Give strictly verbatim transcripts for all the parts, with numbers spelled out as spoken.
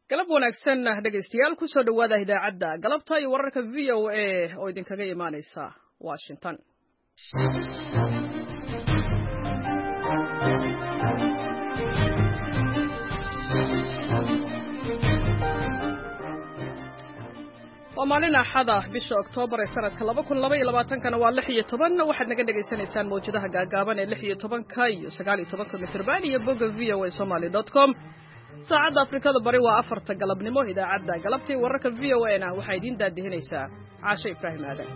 galab wanaagsan dhegaystayaal ku soo dhawaada idaacadda galabta iyo wararka V O A oo idinkaga imaanaysa Washington. waa maalin axad ah bisha Oktoobar ee sanadka laba kun laba iyo labaatan kana waa lix iyo toban waxaad naga dhageysanaysaan mowjadaha gaagaaban ee lix iyo toban iyo sagaal iyo toban mitirban iyo bogga v o a somali dot com. saacadda Afrikada bari waa afarta galabnimo. idaacadda galabtii wararka V O A na waxay idin daadihinaysaa Caashe Ibraahim Aadan.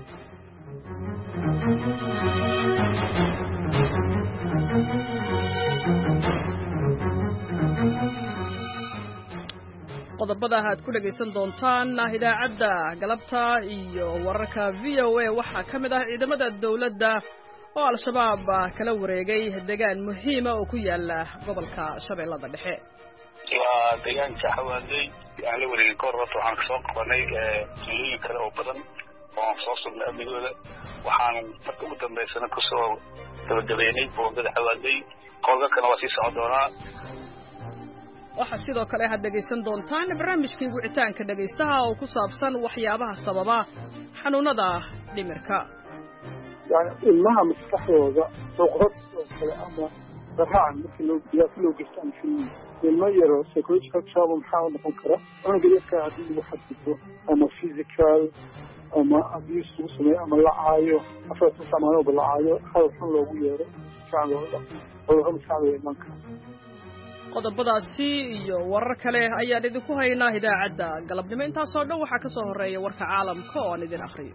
qodobada aad ku dhageysan doontaan idaacadda galabta iyo wararka V O A waxaa ka mid ah ciidamada dawladda oo al-shabaab kala wareegay deegaan muhiim ah oo ku yaala gobolka Shabeellada Dhexe. waa deegaanka xawaaley aan la wareegay kor horta waxaan kasoo qabanay tuulooyin kale oo badan oo aan soo sugnay amnigooda waxaan marka ugu dambeysana kusoo gabagabeynay boogada xawaaley howlgalkana waa sii socon doonaa. waxaa sidoo kale aad dhegaysan doontaan barnaamijkii wicitaanka dhegaystaha oo ku saabsan waxyaabaha sababa xanuunada dhimirka. yani ilmaha maskaxdooda soqrad oo kale ama daraacan markii loo diyaa loo geystaan filmi ilma yaro psychological trouble maxaa noqon kara cunuga yarka haddii lagu xadgudbo ama physical ama abuse lagu sameeyo ama lacaayo afartan samaanooba lacaayo hadal xun loogu yeero maskaxdooda cudurro maskaxdooda iman kara. qodobadaasi iyo warar kale ayaan idinku haynaa idaacadda galabnimo. intaasoo dhan waxaa ka soo horeeya warka caalamka oo aan idin akhriyo.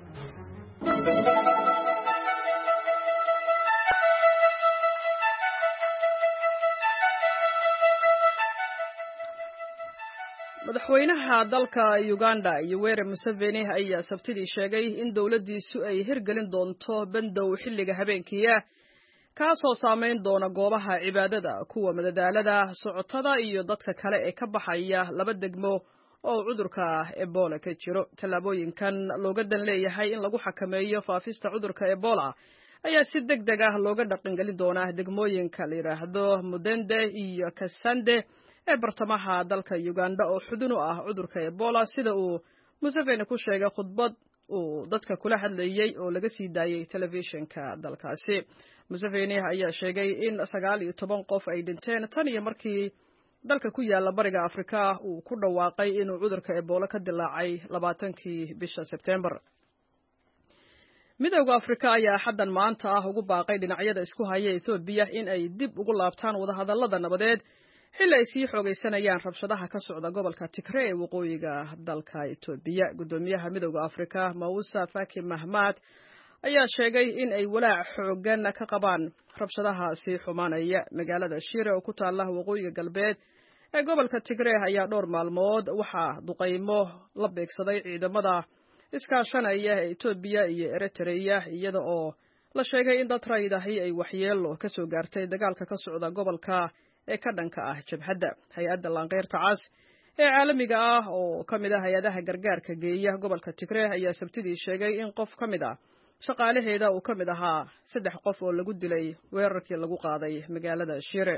madaxweynaha dalka Uganda Yoweri Museveni ayaa sabtidii sheegay in dawladdiisu ay hirgelin doonto bandow xilliga habeenkii ah kaasoo saameyn doona goobaha cibaadada, kuwa madadaalada, socotada iyo dadka kale ee ka baxaya laba degmo oo cudurka Ebola ka jiro. tallaabooyinkan looga dan leeyahay in lagu xakameeyo faafista cudurka Ebola ayaa si degdeg ah looga dhaqangelin doonaa degmooyinka la yiraahdo Mudende iyo Kasande ee bartamaha dalka Uganda oo xudun u ah cudurka Ebola, sida uu Museveni ku sheegay khudbad uu dadka kula hadlayay oo laga sii daayay telefishinka dalkaasi. Museveni ayaa sheegay in sagaal iyo toban qof ay dhinteen tan iyo markii dalka ku yaala bariga Afrika uu ku dhawaaqay inuu cudurka Ebola ka dilaacay labaatankii bisha September. midowga Afrika ayaa xaddan maanta ah ugu baaqay dhinacyada isku haya Ethiopia in ay dib ugu laabtaan wadahadallada nabadeed xilli ay sii xoogaysanayaan rabshadaha ka socda gobolka Tigray ee waqooyiga dalka Ethiopia. gudoomiyaha midowga Afrika Moussa Faki Mahamat ayaa sheegay in ay walaac xoogan ka qabaan rabshadaha sii xumaanaya. magaalada Shire oo ku taala waqooyiga galbeed ee gobolka Tigray ayaa dhowr maalmood waxaa duqeymo la beegsaday ciidamada iskaashanaya ee Ethiopia iyo Eritrea, iyada oo la sheegay in dad rayid ahi ay waxyeelo ka soo gaartay dagaalka ka socda gobolka ee ka dhanka ah jabhadda. hay-adda Lanqeyrta Cas ee caalamiga ah oo ka mid ah hay-adaha gargaarka geeya gobolka Tigray ayaa sabtidii sheegay in qof ka mid ah shaqaalaheeda uu ka mid ahaa saddex qof oo lagu dilay weerarkii lagu qaaday magaalada Shire.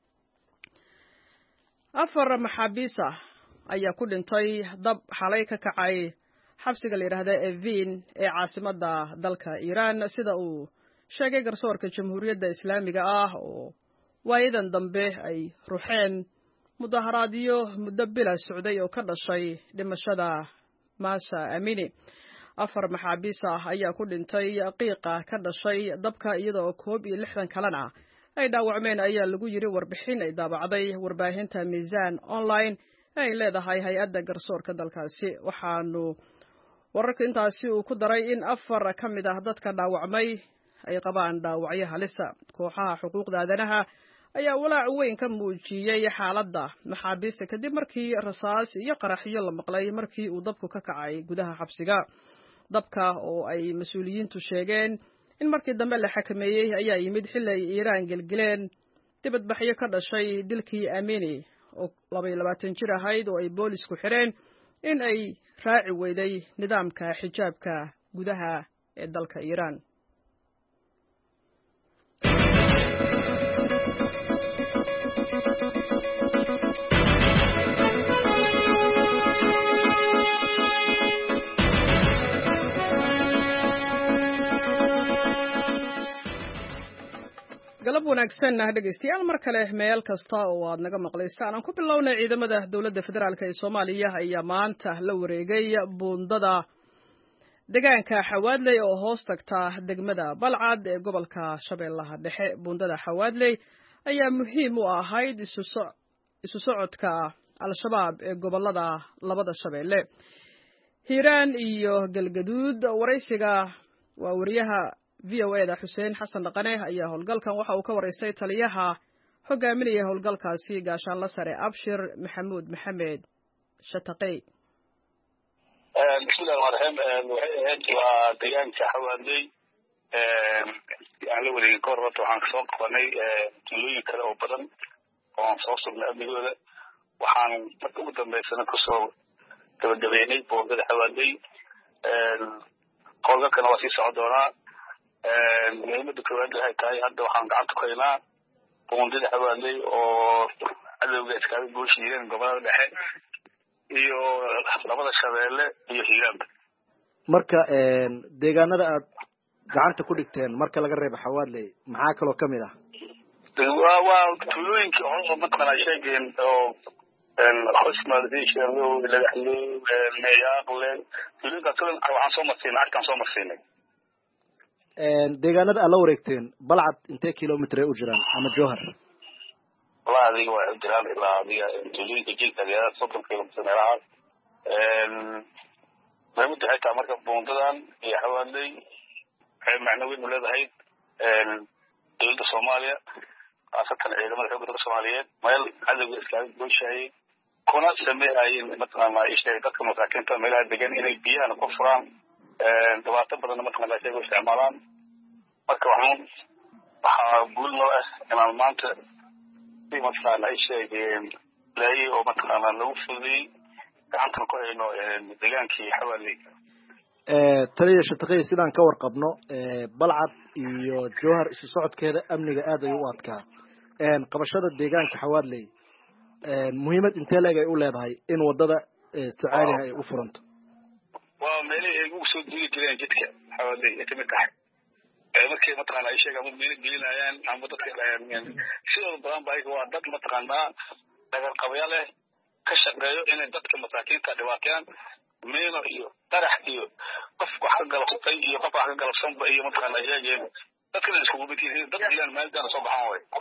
afar maxaabiis ah ayaa ku dhintay dab xalay ka kacay xabsiga la yiraahdo Evin ee caasimadda dalka Iran, sida uu sheegay garsoorka Jamhuuriyadda Islaamiga ah oo waayadan dambe ay ruuxeen mudaharaadyo muddo bila socday oo ka dhashay dhimashada Masa Amini. afar maxaabiis ah ayaa ku dhintay qiiqa ka dhashay dabka, iyada oo koob iyo lixdan kalena ay dhaawacmeen, ayaa lagu yiri warbixin ay daabacday warbaahinta Miisaan Online ee ay leedahay hay-adda garsoorka dalkaasi. waxaanu wararka intaasi uu ku daray in afar ka mid ah dadka dhaawacmay ay qabaan dhaawacyo halisa. kooxaha xuquuqda aadanaha ayaa walaac weyn ka muujiyay xaaladda maxaabiista kadib markii rasaas iyo qaraxyo la maqlay markii uu dabku ka kacay gudaha xabsiga. dabka oo ay mas'uuliyiintu sheegeen in markii dambe la xakameeyey ayaa yimid xilli ay Iiraan gelgeleen dibadbaxyo ka dhashay dilkii Amini oo laba iyo labaatan jir ahayd oo ay boolisku xireen in ay raaci weyday nidaamka xijaabka gudaha ee dalka Iiraan. wanaagsan dhegeystayaal mar kale meel kasta oo aad naga maqlaysaan aan ku bilownay ciidamada dawladda federaalk ee Soomaaliya ayaa maanta la wareegay buundada deegaanka Xawaadley oo hoos tagta degmada Balcad ee gobolka Shabeellaha Dhexe. Buundada Xawaadley ayaa muhiim u ahayd isu socodka al-shabaab ee gobolada labada Shabeelle Hiiraan iyo Galgaduud. Waraysiga waa wariyaha V O A da Xuseen Xasan Dhaqane ayaa howlgalkan waxa uu ka wareystay taliyaha hogaaminaya howlgalkaasi gaashaan la sare Abshir Maxamuud Maxamed Shataqay. bismillahir rahmaanir rahiim waa deegaanka Xawaadley aan la wareegay kor rabto waxaan soo qabanay tuulooyin kale oo badan oo aan soo sugnay amnigooda. waxaan marka ugu dambeysana kusoo gabagabeynay buundada Xawaadley. howlgalkana waa sii socon doonaa. muhiimada koowaad waxay tahay hadda waxaan gacanta ku haynaa buundada Xawaadley oo cadowga iskaga gooshiiyeen gobolada dhexe iyo labada Shabeelle iyo Hiiraan. marka deegaanada aad gacanta ku dhigteen marka laga reebo Xawaadley maxaa kale oo kamid ah? waa waa tuulooyinka oo matqana sheegeen oo khosmaadisha loo leeyahay meeyaqle tuulooyinka tuulan waxaan soo marsiinay arkaan soo marsiinay. deegaanada aad la wareegteen Balcad intee kilomitir ay u jiraan ama Jowhar? والله هذه واحد جرام إلى هذه تجري تجيل تجارات صدق في المسنرات. ما مدة حتى مركب بوندان هي حوالي معنوي ولا ذهيد دولة الصومالية خاصة العلماء الحكومة الصومالية ما يل هذا الإسلام كل شيء كنا سميها هي مثلا ما يشتري تك مساكين تملها دجان إلى البيئة أنا كفران دواتب بدنا مثلا لا شيء استعمالان مركب عموم بقول له أنا المانت في مثلا أي شيء لاي أو مثلا لو فضي كان تنقل إنه دجان كي حوالي. taliya Shataqay sidaan ka warqabno Balcad iyo Jowhar isu socodkeeda amniga aad ay u adkaa. een qabashada deegaanka Xawaadley een muhiimad intee leeg ay u leedahay in wadada sacaali ay u furanto? waa meelay ay ugu soo diiri jireen jidka Xawaadley ee kamid tahay markii mataqaan ay sheegaan meel gelinayaan ama dadka sidoo badan baa waa dad mataqaana dagal qabyal leh ka shaqeeyo in dadka masaakiinta dhawaataan meelo iyo qarax iyo qof wax ka galabtay iyo qof wax ka galabsan ba iyo mataqaana ayaageen dadka isku gudbiyeen dad dilaan meel dana soo baxan way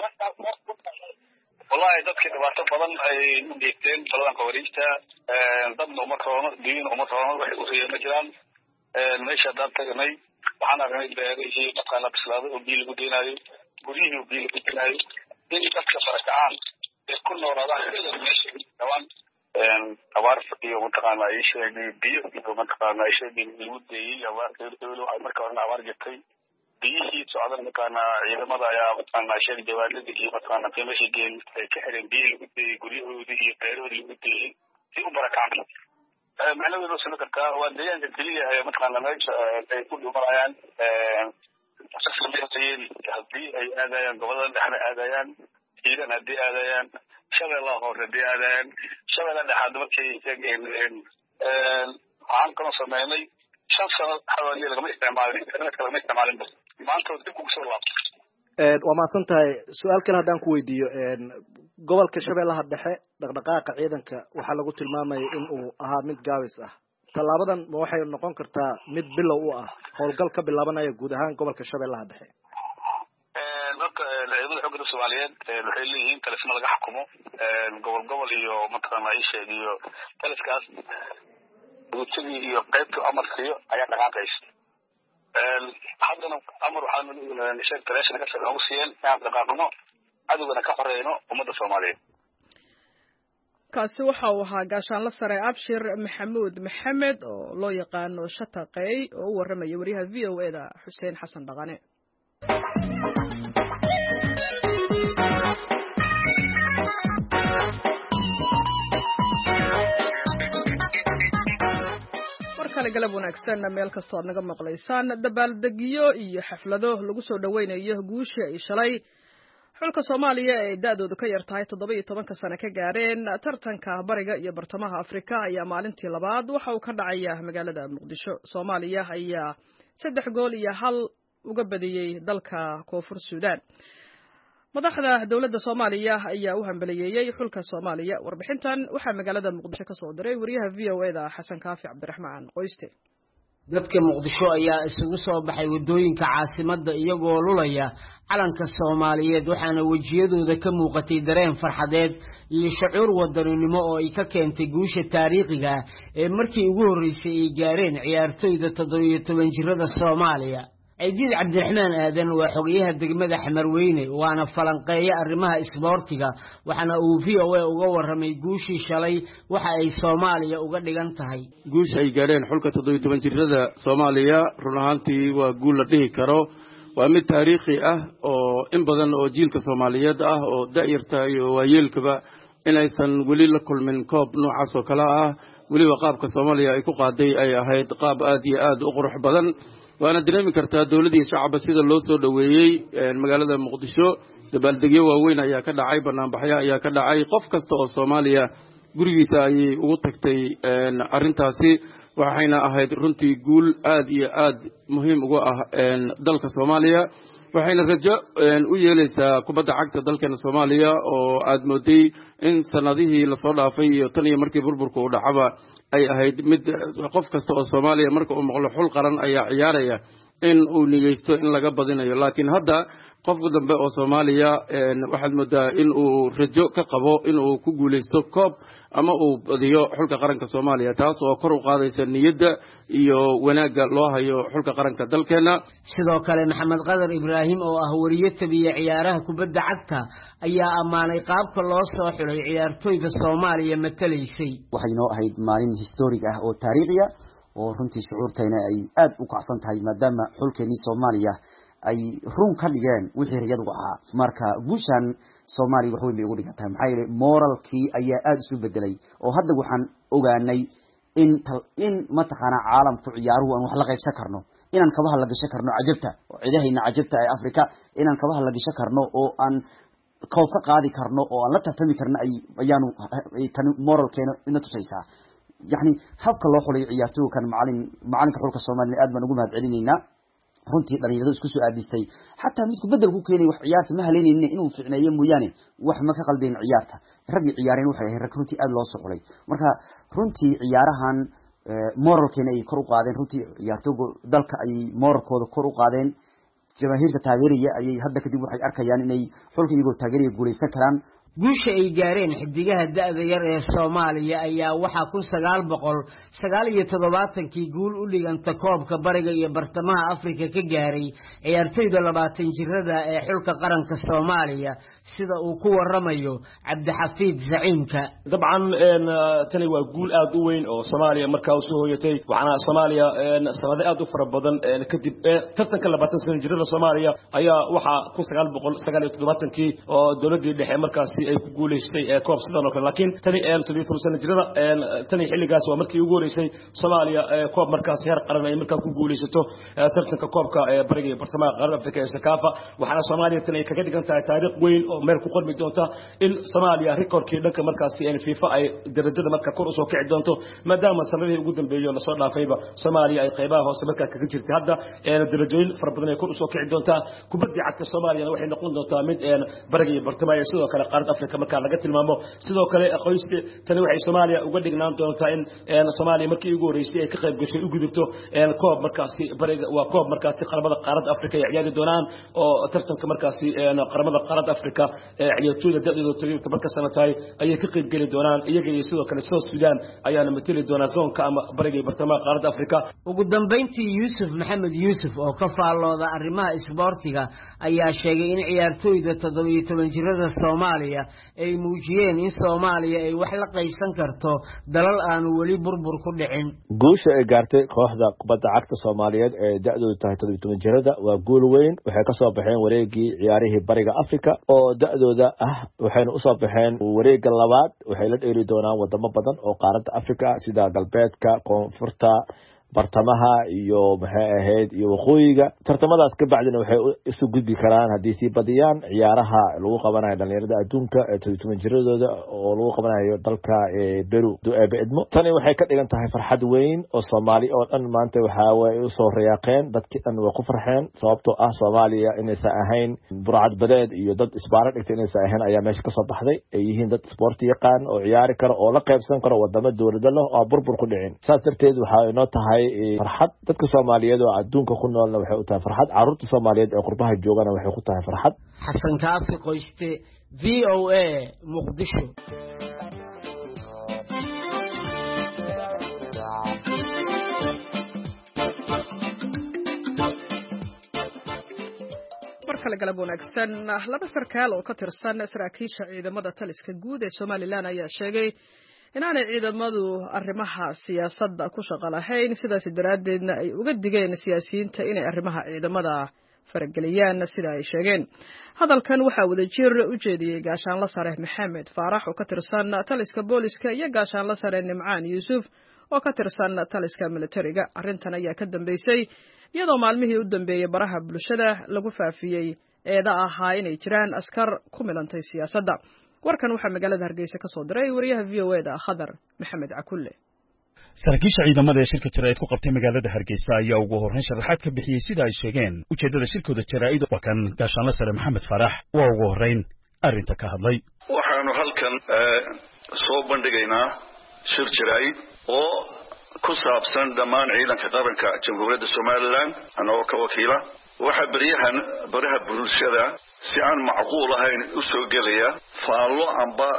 wallahi dadka dhawaato badan ay u deegteen balan qawariista dad noo markoono diin oo markoono wax u yeelan jiraan meesha dad tagnay waxaan aragnay beerihii mataqaana bislaado oo biil lagu deenayo guriyihii biil lagu deenayo in dadka farakacaan ee ku noolaadaan meesha dhawaan abaar iyo mataqaana ay sheegay biyo iyo mataqaana ay sheegay lagu deeyay abaar iyo ay markaa hore abaar jirtay biyihii socdaan mataqaana ciidamada ayaa mataqaana sheegay jawaabada iyo mataqaana qiimaha geel ay ka xireen biyo lagu deeyay guryahoodii iyo beerahoodii lagu deeyay si u barakacaan. macnaheedu wuxuu soo kartaa waa deegaanka kaliya ee mataqaana meesha ay ku dhumarayaan shaqsiyadeed haddii ay aadayaan gobolada dhexe aadayaan Hiiraan haddii aadayaan Shabeellaha Hoose haddii aadayaan Shabeellaha Dhexe markay sheegeen waxaan kana sameynay shan sano Xawaadley lagama isticmaalin internetka lagama isticmaalin maanta dib ugu soo laabtay. een waa maasan tahay su'aal kale hadaan ku weydiiyo een gobolka Shabeellaha Dhexe dhaqdhaqaaqa ciidanka waxa lagu tilmaamay in uu ahaa mid gaabis ah. talaabadan ma waxay noqon kartaa mid bilow u ah howlgal ka bilaabanaya guud ahaan gobolka Shabeellaha Dhexe? een marka ciidamada xoogga Soomaaliyeed waxay leeyihiin talisma laga xukumo een gobol gobol iyo mataqaana ay sheegiyo taliskaas guddiga iyo qaybta amarkiyo ayaa dhaqaaqaysa. een haddana amar waxaan u sheegay taleeshana ka soo ugu siiyeen inaan dhaqaaqno adugana ka xoreeyno ummadda Soomaaliyeed. kaasi waxa uu ahaa gaashaan la sare Abshir Maxamuud Maxamed oo loo yaqaano Shataqay oo u waramay wariyaha V O A da Xuseen Xasan Dhaqane. markale galab wanaagsan meel kasta oo naga maqlaysaan dabaaldegyo iyo xaflado lagu soo dhaweynayo guusha ay shalay xulka Soomaaliya ee da'doodu ka yar tahay toddoba iyo toban sano ka gaareen tartanka bariga iyo bartamaha Afrika ayaa maalintii labaad waxa uu ka dhacaya magaalada Muqdisho. Soomaaliya ayaa saddex gool iyo hal uga badiyay dalka Koonfur Suudaan. madaxda dowladda Soomaaliya ayaa u hambaliyeeyay xulka Soomaaliya. Warbixintan waxaa magaalada Muqdisho ka soo diray wariyaha V O A da Xasan Kaafi Cabdiraxmaan Qoyste. dadka Muqdisho ayaa isugu soo baxay wadooyinka caasimadda iyagoo lulaya calanka Soomaaliyeed waxaana wajiyadooda ka muuqatay dareen farxadeed iyo shucuur wadaninimo oo ay ka keentay guusha taariikhiga ee markii ugu horeysay ay gaareen ciyaartoyda toddoba iyo toban jirada Soomaaliya. Ciidil Cabdiraxmaan Aadan waa xogayaha degmada Xamarweyne waana falanqeeya arrimaha isboortiga waxaana uu V O A uga waramay guushii shalay waxa ay Soomaaliya uga dhigan tahay. guusha ay gaareen xulka toddoba iyo toban jirada Soomaaliya run ahaantii waa guul la dhihi karo waa mid taariikhi ah oo in badan oo jiilka Soomaaliyeed ah oo da'yarta iyo waayeelkaba inaysan weli la kulmin koob noocaas oo kala ah weliba qaabka Soomaaliya ay ku qaaday ay ahayd qaab aad iyo aad u qurux badan waana dareemi kartaa dawladda shacabka sida loo soo dhaweeyay magaalada Muqdisho dabaaldegyo waaweyn ayaa ka dhacay barnaamijyo ayaa ka dhacay qof kasta oo Soomaaliya gurigiisa ay ugu tagtay arintaasi waxayna ahayd runtii guul aad iyo aad muhiim ugu ah dalka Soomaaliya waxayna rajo u yeelaysaa kubadda cagta dalkeena Soomaaliya oo aad mooday in sanadihii la soo dhaafay iyo tan iyo markii burburku u dhacaba ay ahayd mid qof kasta oo Soomaaliya marka uu maqlo xul qaran ayaa ciyaaraya in uu niyeysto in laga badinayo laakiin hadda qofka dambe oo Soomaaliya waxaad moodaa in uu rajo ka qabo in uu ku guuleysto koob ama uu badiyo xulka qaranka Soomaaliya taas oo kor u qaadaysa niyadda iyo wanaaga loo hayo xulka qaranka dalkeena. sidoo kale Maxamed Qadar Ibraahim oo ah wariye tabiya ciyaaraha kubadda cagta ayaa amaanay qaabka loo soo xulay ciyaartoyda Soomaaliya matalaysay. waxay noo ahayd maalin historic ah oo taariikhi ah oo runtii shucuurtayna ay aad u kacsan tahay maadaama xulkeennii Soomaaliya ay run ka dhigeen wixii riyadu ahaa marka guushan Soomaaliya wax weyn bay ugu dhigantahay maxay yeelay moralkii ayaa aad isu bedelay oo hadda waxaan ogaanay in in mataqaana caalamku ciyaaruhu aan wax la qaybsan karno inaan kabaha la gashan karno cajabta oo cidahayna cajabta ee Afrika inaan kabaha la gashan karno oo aan koob ka qaadi karno oo aan la tartami karno ay ayaanu tan moralkeena ina tusaysaa yani habka loo xulay ciyaartooyga kan macallin macallinka xulka Soomaaliya aad baan ugu mahad celinaynaa runtii dhalinyaradu isku soo aadistay hatta midku bedel ku keenay wax ciyaarta ma haleynayna inuu ficneeyo mooyaane wax ma ka qalbeen ciyaarta ragii ciyaareen waxay ahayd runtii aad loo soo xulay marka runtii ciyaarahan moralkeena ay kor u qaadeen runtii ciyaartooyga dalka ay moralkooda kor u qaadeen jamaahiirka taageeraya ayay hadda kadib waxay arkayaan inay xulka iyagoo taageeraya guuleysan karaan. guusha ay gaareen xidigaha da'da yar ee Soomaaliya ayaa waxa kun sagaal boqol sagaal iyo toddobaatan-kii guul u dhiganta koobka bariga iyo bartamaha Afrika ka gaaray ciyaartoyda labaatan jirada ee xulka qaranka Soomaaliya sida uu ku waramayo Cabdixafiid Zaciimka. dabcan tani waa guul aad u weyn oo Soomaaliya markaa u soo hoyatay waxaana Soomaaliya sanado aad u fara badan kadib tartanka labaatan sano jirada Soomaaliya ayaa waxa kun sagaal boqol sagaal iyo toddobaatan-kii oo dawladda dhexe markaas ay ku guuleystay koob sidoo kale laakiin tani ee toddoba iyo toban sano jirada tani xilligaas waa markii ugu horeysay Soomaaliya koob markaas heer qaran ay markaa ku guuleysato tartanka koobka bariga iyo bartamaha qaarada Afrika ee Sakafa waxaana Soomaaliya tani kaga dhigan tahay taariikh weyn oo meel ku qormi doonta in Soomaaliya recordkii dhanka markaas ee FIFA ay darajada markaa kor u soo kici doonto maadaama sanadihii ugu dambeeyay la soo dhaafayba Soomaaliya ay qaybaha hoose markaa kaga jirtay hadda ee darajooyin fara badan ay kor u soo kici doonta kubadda cagta Soomaaliya waxay noqon doontaa mid bariga iyo bartamaha sidoo kale qaarada Afrika marka laga tilmaamo sidoo kale qoyska tani waxay Soomaaliya uga dhignaan doontaa in Soomaaliya markii ugu horeysay ay ka qayb gashay u gudubto koob markaasi bariga waa koob markaasi qaramada qaarada Afrika ay ciyaari doonaan oo tartanka markaasi qaramada qaarada Afrika ee ciyaartooyda da'dooda tobanka sano tahay ay ka qayb gali doonaan iyaga iyo sidoo kale South Sudan ayaana matali doona zoonka ama bariga iyo bartamaha qaarada Afrika. ugu dambeyntii Yuusuf Maxamed Yuusuf oo ka faalooda arrimaha isboortiga ayaa sheegay in ciyaartooyda toddoba iyo toban jirada Soomaaliya ay muujiyeen in Soomaaliya ay wax la qaysan karto dalal aan wali burbur ku dhicin. guusha ay gaartay kooxda kubadda cagta Soomaaliyeed ee da'doodu tahay toddoba iyo toban jirada waa guul weyn waxay ka soo baxeen wareegii ciyaarihii bariga Afrika oo da'dooda ah waxayna u soo baxeen wareegga labaad waxay la dheeri doonaan wadamo badan oo qaaradda Afrika sida galbeedka koonfurta bartamaha iyo maxay ahayd iyo waqooyiga. tartamadaas ka bacdina waxay isu gudbi karaan haddii sii badiyaan ciyaaraha lagu qabanayo dhalinyarada adduunka ee todoba iyo toban jiradooda oo lagu qabanayo dalka Peru Edmo. tani waxay ka dhigan tahay farxad weyn oo Soomaali oo dhan maanta waxa way u soo riyaaqeen, dadkii dhan way ku farxeen sababtoo ah Soomaaliya inaysan ahayn burcad badeed iyo dad isbaara dhigtay inaysan ahayn ayaa meesha ka soo baxday. ay yihiin dad sport yaqaan oo ciyaari karo oo la qaybsan karo wadamo dawladda leh oo burbur ku dhicin. saas darteed waxa inoo tahay farxad. dadka Soomaaliyeed oo adduunka ku noolna waxay u tahay farxad, carruurta Soomaaliyeed ee qurbaha joogana waxay ku tahay farxad. Xasan Kaafi Qoyste, V O A, Muqdisho. galab wanaagsan. laba sarkaal oo ka tirsan saraakiisha ciidamada taliska guud ee Somaliland ayaa sheegay inaanay ciidamadu arrimaha siyaasadda ku shaqo lahayn, sidaas daraadeedna ay uga digeen siyaasiyiinta inay arrimaha ciidamada farageliyaan sida ay sheegeen. hadalkan waxaa wadajir u jeediyey gaashaanle sare Maxamed Faarax oo ka tirsan taliska booliska iyo gaashaanle sare Nimcaan Yuusuf oo ka tirsan taliska militariga. arrintan ayaa ka dambeysay iyadoo maalmihii u dambeeyay baraha bulshada lagu faafiyey eeda ahaa inay jiraan askar ku milantay siyaasadda. warkan waxaa magaalada Hargeysa ka soo diray wariyaha V O A da Khadar Maxamed Cakulle. saraakiisha ciidamada ee shirka jaraa'id ku qabtay magaalada Hargeysa ayaa ugu horreyn sharaxaad ka bixiyay sida ay sheegeen ujeedada shirkooda jaraa'id. waa kan gaashaanle sare Maxamed Faarax waa ugu horreyn arrinta ka hadlay. waxaanu halkan soo bandhigaynaa shir jaraa'id oo ku saabsan dhammaan ciidanka qaranka jamhuuriyadda Somaliland anoo ka wakiila. waxaa baryahan baraha bulshada si aan macquul ahayn u soo gelaya faallo amba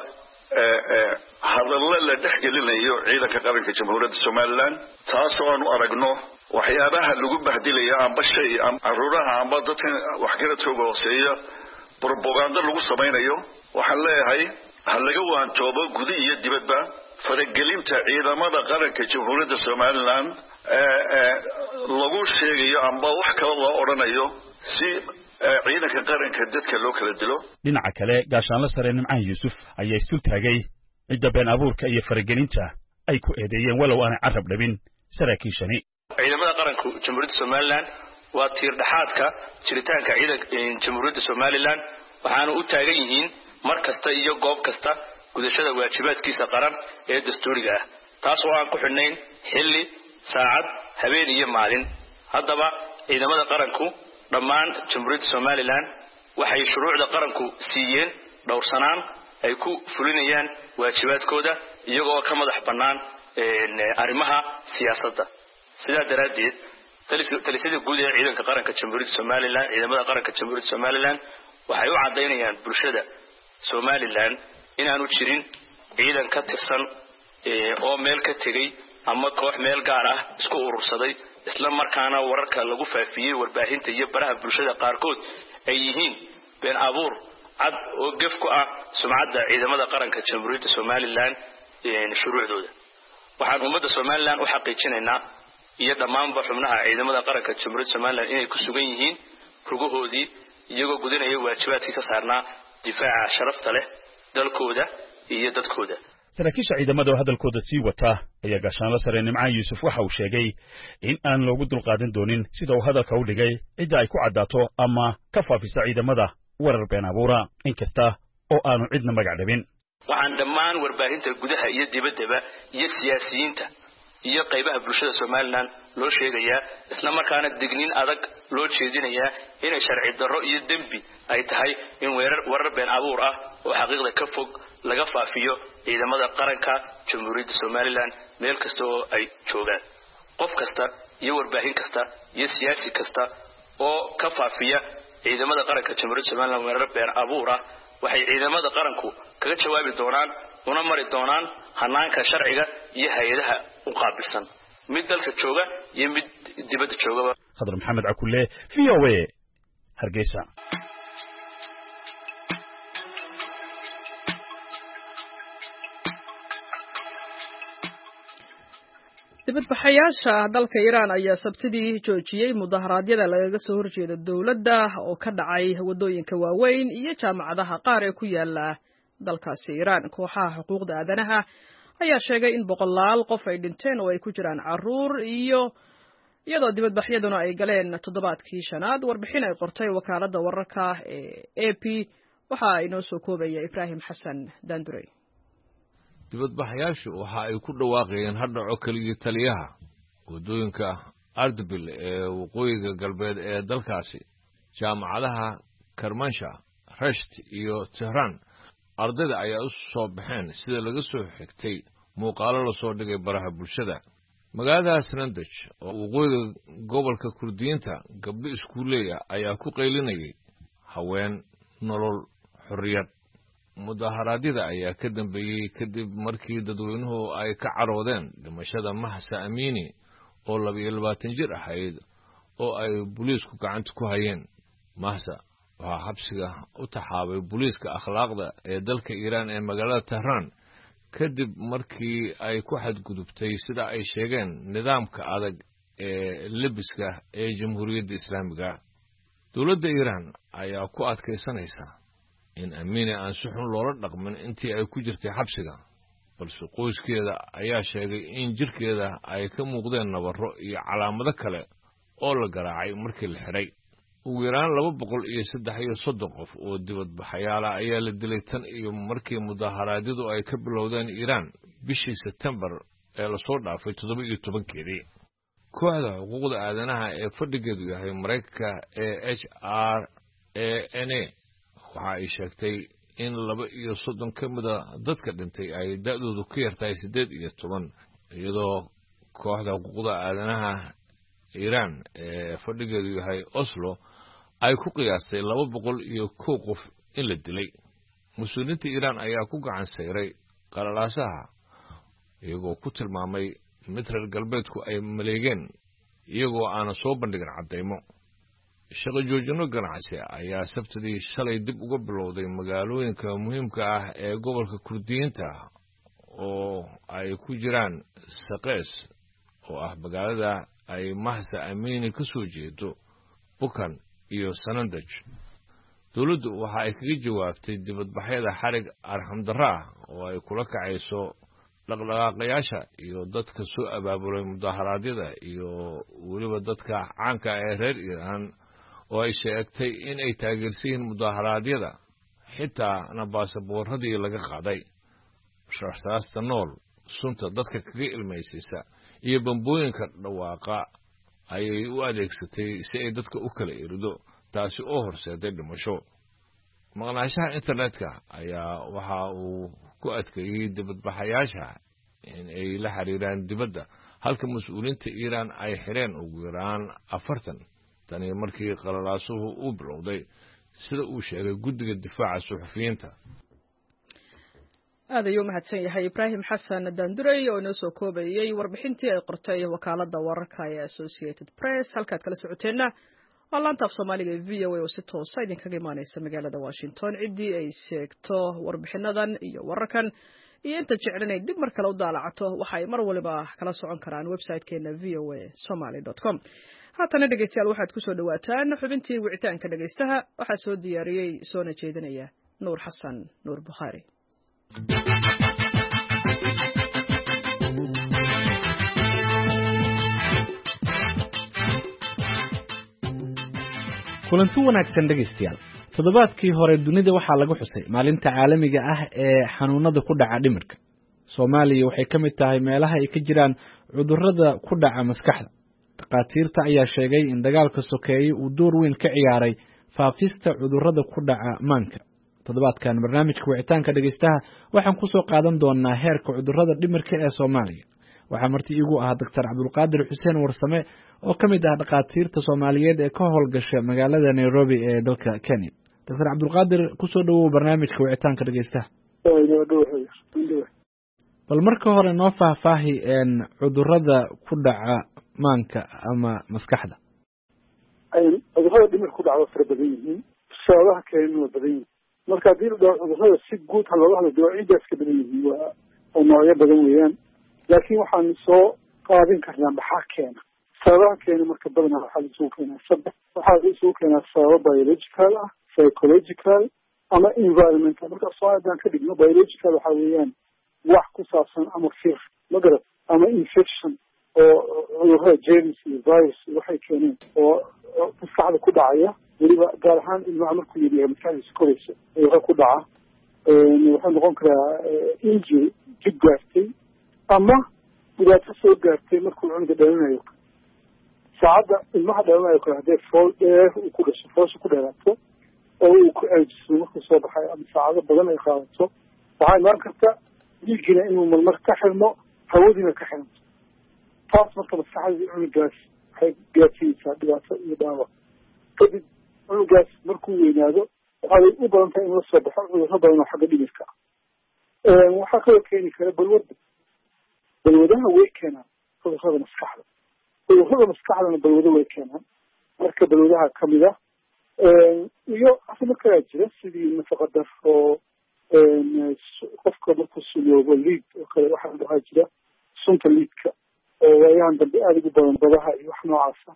hadallo la dhexgelinayo ciidanka qaranka jamhuuriyadda Somaliland, taasoo aanu aragno waxyaabaha lagu bahdilaya amba shay caruuraha amba dadka waxgaradkooda hooseeya propaganda lagu samaynayo. waxaan leeyahay ha laga waantoobo guda iyo dibadba faragelinta ciidamada qaranka jamhuuriyadda Somaliland lagu sheegayo amba wax kale loo odhanayo si ciidanka qaranka dadka loo kala dilo. dhinaca kale gaashaanle sare Nimcaan Yuusuf ayaa isu taagay cidda been abuurka iyo faragelinta ay ku eedeeyeen walow aanay carab dhabin saraakiishani. ciidamada qaranka jamhuuriyadda Somaliland waa tiir dhaxaadka jiritaanka ciidanka jamhuuriyadda Somaliland, waxaana u taagan yihiin mar kasta iyo goob kasta gudashada waajibaadkiisa qaran ee dastuuriga ah, taas oo aan ku xidhnayn xilli, saacad, habeen iyo maalin. haddaba ciidamada qaranku dhammaan jamhuuriyadda Somaliland waxay shuruucda qaranku siiyeen dhowrsanaan ay ku fulinayaan waajibaadkooda iyagoo ka madax bannaan arrimaha siyaasadda. sidaa daraadeed talisada guud ee ciidanka qaranka jamhuuriyadda Somaliland ciidamada qaranka jamhuuriyadda Somaliland waxay u cadeynayaan bulshada Somaliland inaanu jirin ciidan ka tirsan oo meel ka tegay ama koox meel gaar ah isku urursaday isla markaana wararka lagu faafiyay warbaahinta iyo baraha bulshada qaarkood ay yihiin been abuur cad oo gaf ku ah sumcadda ciidamada qaranka jamhuuriyadda Somaliland ee shuruucdooda. waxaan ummadda Somaliland u xaqiijinaynaa iyo dhammaanba xubnaha ciidamada qaranka jamhuuriyadda Somaliland inay ku sugan yihiin rugahoodii iyagoo gudanaya waajibaadkii ka saarnaa difaaca sharafta leh dalkooda iyo dadkooda. saraakiisha ciidamada oo hadalkooda sii wata ayaa gaashaanle sare Nimcaan Yuusuf waxa uu sheegay in aan loogu dulqaadan doonin sida uu hadalka u dhigay cidda ay ku caddaato ama ka faafisa ciidamada warar been abuura, inkasta oo aanu cidna magac dhabin. waxaan dhammaan warbaahinta gudaha iyo dibaddaba iyo siyaasiyiinta iyo qaybaha bulshada Somaliland loo sheegayaa isla markaana digniin adag loo jeedinayaa inay sharci darro iyo dembi ay tahay in weerar warar been abuur ah oo xaqiiqda ka fog laga faafiyo ciidamada qaranka jamhuuriyadda Somaliland meel kasta oo ay joogaan. qof kasta iyo warbaahin kasta iyo siyaasi kasta oo ka faafiya ciidamada qaranka jamhuuriyadda Somaliland weerar been abuur ah waxay ciidamada qaranku kaga jawaabi doonaan una mari doonaan hanaanka sharciga iyo hay'adaha u qaabilsan mid dalka jooga iyo mid dibadda jooga. Khadar Maxamed Cakulle, V O A, Hargeysa. dibadbaxayaasha dalka Iran ayaa sabtidii joojiyay mudaharaadyada lagaga soo horjeeda dawladda oo ka dhacay wadooyinka waaweyn iyo jaamacadaha qaar ee ku yaala dalkaasi Iran. kooxaha xuquuqda aadanaha ayaa sheegay in boqolaal qof ay dhinteen oo ay ku jiraan carruur iyo iyadoo dibadbaxyaduna ay galeen toddobaadkii shanaad. warbixin ay qortay wakaaladda wararka ee A P waxaa inoo soo koobaya Ibraahim Xasan Daandurey. dibadbaxayaashu waxa ay ku dhawaaqayeen hadhaco keligii taliyaha waddooyinka Ardabil ee waqooyiga galbeed ee dalkaasi, jaamacadaha Kermansha, Resht iyo Tehran. ardayda ayaa u soo baxeen sida laga soo xigtay muuqaalo la soo dhigay baraha bulshada. magaalada Sanandaj oo waqooyiga gobolka Kurdiyiinta, gabdho iskuuleey ayaa ku qaylinayay haween, nolol, xorriyad. mudaharaadyada ayaa ka dambeeyey kadib markii dadweynuhu ay ka caroodeen dhimashada Mahsa Amini oo laba iyo labaatan jir ahayd oo ay booliisku gacanta ku hayeen. Mahsa waxaa xabsiga u taxaabay booliiska akhlaaqda ee dalka Iiraan ee magaalada Tehran kadib markii ay ku xadgudubtay sida ay sheegeen nidaamka adag ee lebiska ee Jamhuuriyadda Islaamiga. dowladda Iiraan ayaa ku adkaysanaysa in Amini aan si xun loola dhaqmin intii ay ku jirtay xabsiga, balse qoyskeeda ayaa sheegay in jirkeeda ay ka muuqdeen nabarro iyo calaamado kale oo la garaacay markii la xiray. ugu yaraan laba boqol iyo saddex iyo soddon qof oo dibadbaxayaala ayaa la dilay tan iyo markii mudaharaadyadu ay ka bilowdeen Iiraan bishii Sebtembar ee la soo dhaafay toddoba iyo tobankeedii. kooxda xuquuqda aadanaha ee fadhigeedu yahay Mareykanka ee H R A N A waxa ay sheegtay in laba iyo soddon ka mida dadka dhintay ay da'doodu ka yartahay siddeed iyo toban, iyadoo kooxda xuquuqda aadanaha Iiraan ee fadhigeedu yahay Oslo ay ku qiyaastay laba boqol iyo kow qof in la dilay. mas-uuliyiinta Iiraan ayaa ku gacan sayray qalalaasaha iyagoo ku tilmaamay mid reer galbeedku ay maleegeen iyagoo aana soo bandhigin caddaymo. shaqo joojino ganacsi ayaa sabtidii shalay dib uga bilowday magaalooyinka muhiimka ah ee gobolka Kurdiyiinta oo ay ku jiraan Saqees oo ah magaalada ay Mahsa Amini ka soo jeedo, Bukan iyo Sanandaj. dowladdu waxa ay kaga jawaabtay dibadbaxyada xarig arxamdarra ah oo ay kula kacayso dhaqdhaqaaqayaasha iyo dadka soo abaabulay mudaharaadyada iyo weliba dadka caanka ee reer Iiraan oo ay sheegtay in ay taageersiin mudaharaadyada xitaa baasaboorradii laga qaaday. sharxaasta nool, sunta dadka kaga ilmaysiisa iyo bambooyinka dhawaaqa ayay u adeegsatay si ay dadka u kala erido, taasi oo horseeday dhimasho. maqnaanshaha internetka ayaa waxa uu ku adkeeyey dibadbaxayaasha in ay la xiriiraan dibadda, halka mas-uuliyiinta Iiraan ay xireen ugu yaraan afartan tani markii qalalaasuhu uu bilowday, sida uu sheegay guddiga difaaca suxufiyiinta. aad ayuu mahadsan yahay Ibraahim Xasan Daandurey oo inoo soo koobayay warbixintii ay qortay wakaaladda wararka ee Associated Press. halkaad kala socoteenna waa laanta af Soomaaliga ee V O A oo si toos ah idinkaga imaanaysa magaalada Washington. ciddii ay sheegto warbixinadan iyo wararkan iyo inta jecel inay dib mar kale u daalacato waxa ay mar waliba kala socon karaan website-keena v o a somali dot com. haatana dhegeystayaal waxaad ku soo dhawaataan xubintii wicitaanka dhegeystaha. waxaa soo diyaariyey soona jeedinaya Nuur Xasan Nuur Bukhaari. kulanti wanaagsan dhegeystayaal. toddobaadkii hore dunida waxaa lagu xusay maalinta caalamiga ah ee xanuunada ku dhaca dhimirka. Soomaaliya waxay ka mid tahay meelaha ay ka jiraan cudurrada ku dhaca maskaxda. dhaqaatiirta ayaa sheegay in dagaalka sokeeye uu door weyn ka ciyaaray faafista cudurrada ku dhaca maanka. toddobaadkan barnaamijka wicitaanka dhegeystaha waxaan ku soo qaadan doonaa heerka cudurrada dhimirka ee Soomaaliya. waxaa marti iigu ah Doctor Cabdulqaadir Xuseen Warsame oo ka mid ah dhaqaatiirta Soomaaliyeed ee ka howlgasha magaalada Nairobi ee dalka Kenya. Doctor Cabdulqaadir, ku soo dhawow barnaamijka wicitaanka dhegeystaha. bal marka hore noo faahfaahi een cudurrada ku dhaca maanka ama maskaxda. cudurrada dhimirka ku dhaca waa fara badan yihiin, sababaha keenana waa badan yihiin. marka haddii la dhaho cudurrada si guud ha looga hadlo dawaaciiddaas ka badan yihiin, waa oo noocyo badan weeyaan. laakiin waxaan soo qaadin karnaa maxaa keena. sababaha keena marka badanaa waxaa la isugu keenaa saddex. waxaa la isugu keenaa sababo biological ah, psychological ama environmental. marka soo haddaan ka dhigno biological waxaa weeyaan wax ku saabsan ama fiir magarad ama infection oo cudurrada germs iyo virus waxay keeneen oo maskaxda ku dhacaya weliba gaar ahaan ilmaha markuu yidhiya maskaxdiisa koraysa cudurro ku dhaca wuxuu noqon karaa injury jib gaartay ama dhibaato soo gaartay markuu cunuga dhalanayo saacadda ilmaha dhalanayo kale haddee fool dheer uu ku dhasho foosha ku dheeraato oo uu ku ceejiso markuu soo baxay ama saacado badan ay qaadato waxaa imaan karta dhiiggina inuu marmar ka xirmo hawadiina ka xiranto taas marka maskaxdii cunugaas waxay gaarsiinaysaa dhibaato iyo dhaawac kadib cunugaas markuu weynaado waxay u badan tahay in la soo baxo cudurro badan oo xagga dhimirka ah waxaa kaloo keeni kara balwadda balwadaha way keenaan cudurrada maskaxda cudurrada maskaxdana balwado way keenaan marka balwadaha kamid ah iyo arrimo kalaa jira sidii nafaqa darro qofka markuu suloobo liid oo kale waxaa waxaa jira sunta liidka oo waayahan dambe aada ugu badan badaha iyo wax noocaasa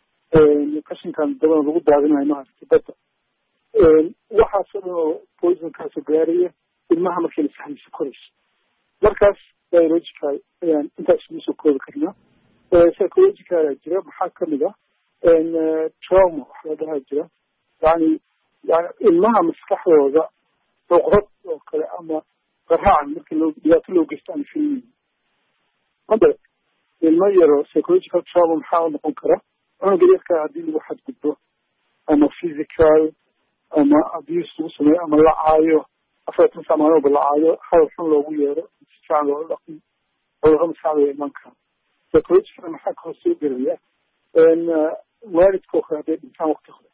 qashinkan dabada lagu daadinayo maaragtay badda waxaasoo dhan oo poisonkaasoo gaaraya ilmaha markay maskaxdiisa korayso markaas biological ayaan intaas isugu soo koobi karnaa psychological aa jira maxaa kamid ah trauma wax la dhahaa jira yani yani ilmaha maskaxdooda cuqrad oo kale ama qaraacan markii loo dhibaato loo geysto aan filmin hadda ilmo yaro psychological trauma maxaa noqon kara cunuga yarkaa haddii lagu xadgudbo ama physical ama abuse lagu sameeyo ama la caayo afartan sac maalmoodba la caayo hadal xun loogu yeero si fiican loola dhaqmo cudurro maskaxda way iman karaan psychological maxaa kaloo soo gelaya waalidka oo kale hadday dhintaan wakti hore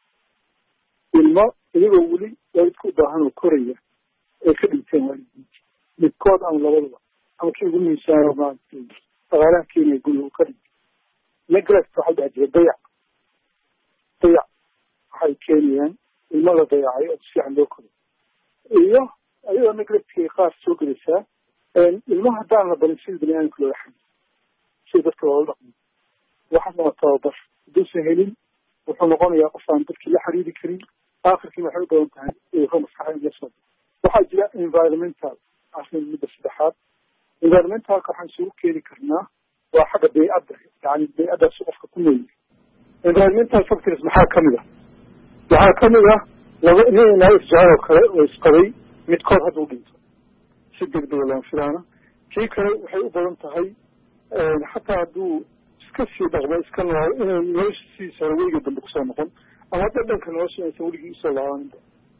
ilmo iyagoo weli waalidka u baahan oo koraya ay ka dhinteen waalidiinta midkood ama labadaba ama kii ugu miisaano maaragtay dhaqaalaha keenaya guriga uu ka dhintay neglect waxaa dhaha jira dayac dayac waxay keenayaan ilmo la dayacay oo si fiican loo koray iyo ayadoo neglectkay qaar soo gelaysaa ilmaha haddaan la barin sida bani aadamka loola xamil sida dadka loola dhaqmo waxaana waa tababar hadduusan helin wuxuu noqonayaa qof aan dadkii la xiriiri karin aakhirkiina waxay u badan tahay cudurro maskaxda in la soo waxaa jira environmental arrin midda saddexaad environmentalka waxaan isugu keeni karnaa waa xagga baycadda yani baycaddaas qofka ku nool environmental factors maxaa kamid ah waxaa kamid ah laba nin naag isjecel oo kale oo isqabay midkood hadduu dhinto si degdega lama filaana kii kale waxay u badan tahay xataa hadduu iska sii dhaqmo iska nool inay noloshiisa hore weliga dambe kusoo noqon ama dhadhanka nolosha aysan weligii usoo laabaninba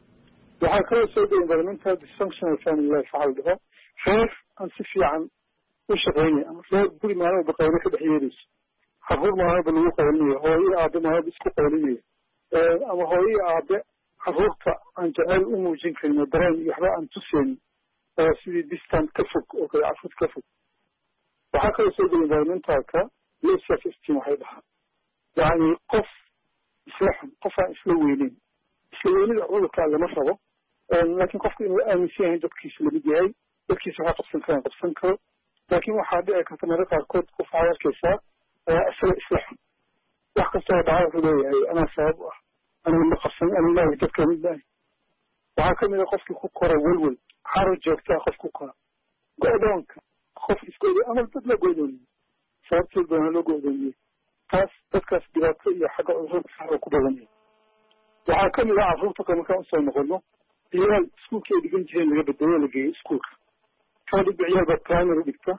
waxaa kaloo soo daya environmental dysfunctional family life waxaa la dhaho reer aan si fiican u shaqeynaya ama reer guri maalmoba qaybo ka dhex yeerayso caruur maalmoba lagu qaylinayo hooyo aabe maalmoba isku qaylinaya ama hooyo aabe caruurta aan jeceyl u muujin karin oo dareen iyo waxba aan tuseynin sidii distant ka fog oo kale carruur ka fog waxaa kaloo soo daya environmentalka low self esteem waxay dhahaa yani qof isla xun qof aan isla weyneyn isla weynida cudurkaa lama rabo laakiin qofku inuu aaminsan yahay dadkiisa lamid yahay dadkiisa waxaa qabsan karaan qabsan karo laakiin waxaa dhici karta marka qaarkood qof waxaad arkaysaa isaga isla xun wax kastoo dhaca wuxuu leeyahay anaa sabab u ah aniga ma qabsan aniga maahi dadka mid maahi waxaa kamid a qofkii ku kora welwel xaro joogtaa qof ku kora go-doonka qof iskooda ama dad la go-dooniyey sababteed baana loo go-dooniyey taas dadkaas dhibaato iyo xagga cudurro maskaxda ku badanaya waxaa kamid ah carruurta kale markaan usoo noqono ciyaal iskuulka ay dhigan jireen laga bedelo la geeyey iskuulka kaa dhigba ciyaal baa primary dhigta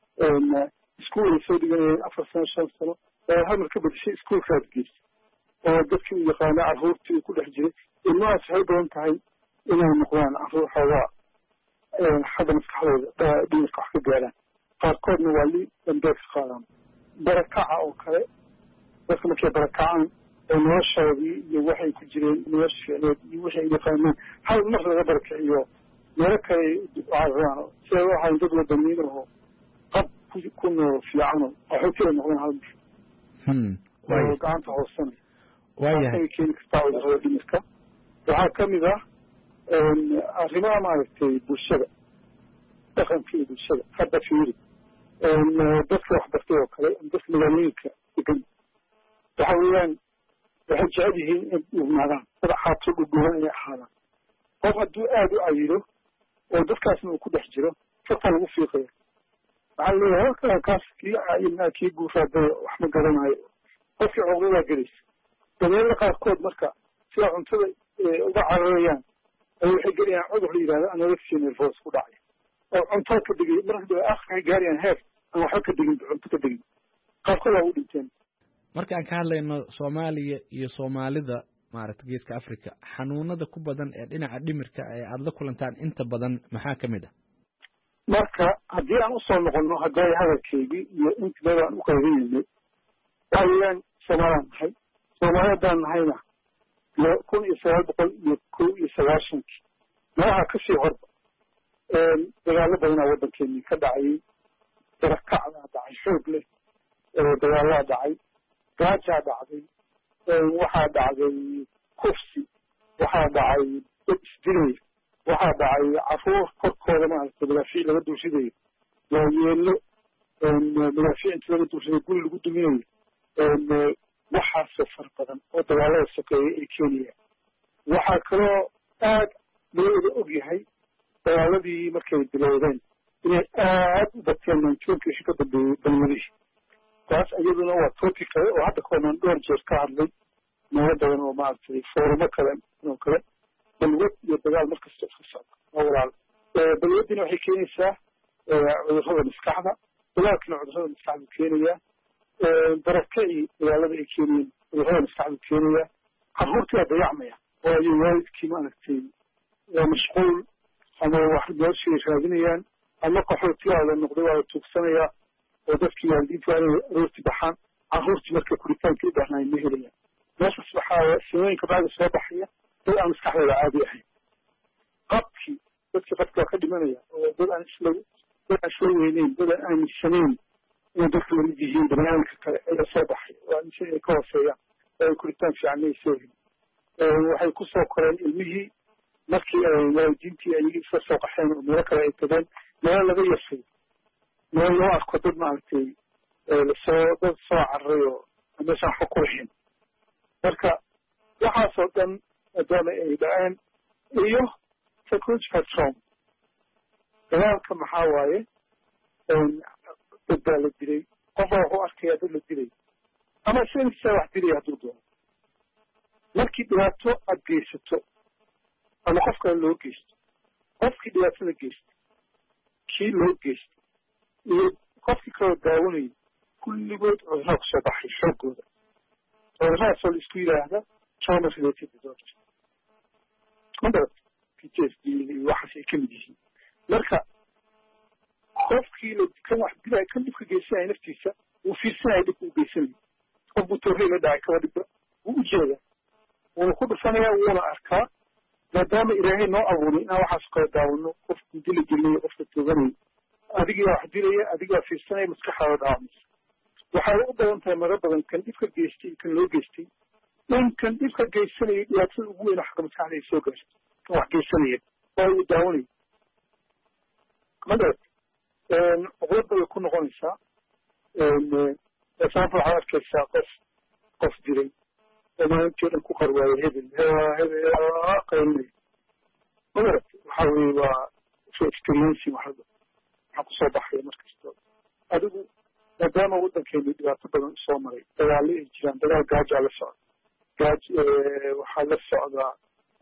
iskuol ay soo dhiganayeen afar sano shan sano hamar ka bedeshay iskuolkaad geysa oo dadkii u yaqaana carruurtii uu ku dhex jiray ilmahaas waxay badan tahay inay noqdaan carruur xoogaa xagga maskaxdooda dhimirka wax ka gaaraan qaarkoodna waa li dambeed ka qaadaan barakaca oo kale dadka markay barakacaan oo noloshoodii iyo waxay ku jireen nolosha ficneed iyo wixii ay yaqaanaan hal mar laga barakiciyo meelo kale cararaan si ay u ahayn dad wadaniin oo qab ku nool fiicano waxay kala noqdeen hal mar oo gacanta hoosana wayahay keeni kartaa cudurrada dhimirka waxaa kamid ah arrimaha maaragtay bulshada dhaqanka iyo bulshada hadda fiiri dadka waxbartay oo kale dadka magaalooyinka degan waxa weeyaan waxay jecel yihiin in dhugnaadaan dad xaabso dhugdhugan inay ahaadaan qof hadduu aada u cayilo oo dadkaasna uu ku dhex jiro farta lagu fiiqaya waxaa leeyahay halkaa kaas kii caayinaa kii guufaadaya wax ma garanayo qofkii cuqdadaa gelaysa dabeelada qaarkood marka sida cuntada uga cararayaan ay waxay gelayaan cudur la yidhahdo anorexia nervous ku dhacay oo cuntada ka degay marka akhirka gaarayaan heer aan waxba ka degin cunto ka degin qaarkood waa u dhinteen marka aan ka hadlayno Soomaaliya iyo Soomaalida maaragtay geeska Afrika xanuunada ku badan ee dhinaca dhimirka ee aad la kulantaan inta badan maxaa kamid ah marka haddii aan usoo noqono hadday hadalkeygii iyo intiba aan u qaybinaynay waxayaan Soomaaliyan nahay Soomaaliyadaan nahayna kun iyo sagaal boqol iyo kow iyo sagaashankii meelaha kasii horba dagaalo badanaa waddankeennii ka dhacayay darakacdaa dhacay xoog leh dagaalaa dhacay gaajaa dhacday waxaa dhacday kufsi waxaa dhacay dad isdilay waxaa dhacay caruur korkooda maaragtay madaafiic laga duurshidayo waayeelo madaafiic inta laga duurshidayo guri lagu duminayo waxaasoo far badan oo dagaalada sokeeya ay keenayaan waxaa kaloo aad loo wada og yahay dagaaladii markay bilowdeen inay aad u bateen manjuunkiishi ka dambeeyey balmadihii taas iyaduna waa topic kale oo hadda koonaan dhowr jeer ka hadlay meelo badan oo maaragtay foorumo kale oo kale balwad iyo dagaal markasta iska socda oo walaal balwadina waxay keenaysaa cudurrada maskaxda dagaalkina cudurrada maskaxdu keenayaa barakacii dagaalada ay keenayeen cudurrada maskaxdu keenayaa carruurtii dayacmaya waayo waalidkii maaragtay waa mashquul ama wax noloshii raadinayaan ama qaxootiyaa la noqday waa la tuugsanayaa oo dadkii waalidiinta waa inay aroorti baxaan carruurtii marka kuritaanka u baahnaay ma helayaan meeshaas waxaa samooyinka bacda soo baxaya dad aan maskaxdooda caadi ahayn qabkii dadkii qabka waa ka dhimanaya oo dad aan isla dad aan isla weyneyn dad aan aaminsanayn inay dadka lamid yihiin banaanka kale ayaa soo baxay oo aaminsan inay ka hooseeyaan oo ay kuritaan fiican ay soo helin waxay ku soo koreen ilmihii markii ay waalidiintii ayagii iska soo qaxeen oo meelo kale ay tageen meelo laga yasay meel loo arko dad maaragtay lasoo dad soo cararay oo meeshaan xog ku lahayn marka waxaasoo dhan maadaama ay dhaceen iyo psychological trauma dagaalka maxaa waaye dad baa la dilay qofa wuxuu arkayaa dad la dilay ama isagiisaa wax dilaya hadduu doono markii dhibaato aad geysato ama qof kale loo geysto qofkii dhibaatada geysta kii loo geysta iyo qofkii kaloo daawanayay kulligood cudurraa kusoo baxay xoogooda cudurrahaasoo la isku yidhaahda trauma related disorder madarad p t s d iyo waxaas ay ka mid yihiin marka qofkii la kan wax dilaya kan dhibka geysanaya naftiisa wuu fiirsanaya dhibka u geysanaya qof buu torrey la dhacay kaba dhibba wuu u jeedaa wuuna ku dhufanayaa wuuna arkaa maadaama ilaahay noo abuuray inaan waxaas kala daawano qofku dila gelinayo qofka tooganaya adigaa wax dilaya adigaa fiirsanaya maskaxaada dhaawamaysa waxay u badan tahay mara badan kan dhibka geystay kan loo geystay in kan dhibka geysanaya dhibaatada ugu weyn xagga maskaxda ay soo gaarto kan wax geysanaya waa uu daawanayo madarad cuqlad bay ku noqonaysaa example waxaad arkaysaa qof qof diray oo maalintii o dhan ku qarwaayo hebel hebel qaylinay madarad waxa weye waa soo experiencing waxaa waxaa kusoo baxaya markastoo adigu maadaama waddankeenu dhibaato badan usoo maray dagaallo ay jiraan dagaal gaajaa la socda gaaj waxaa la socdaa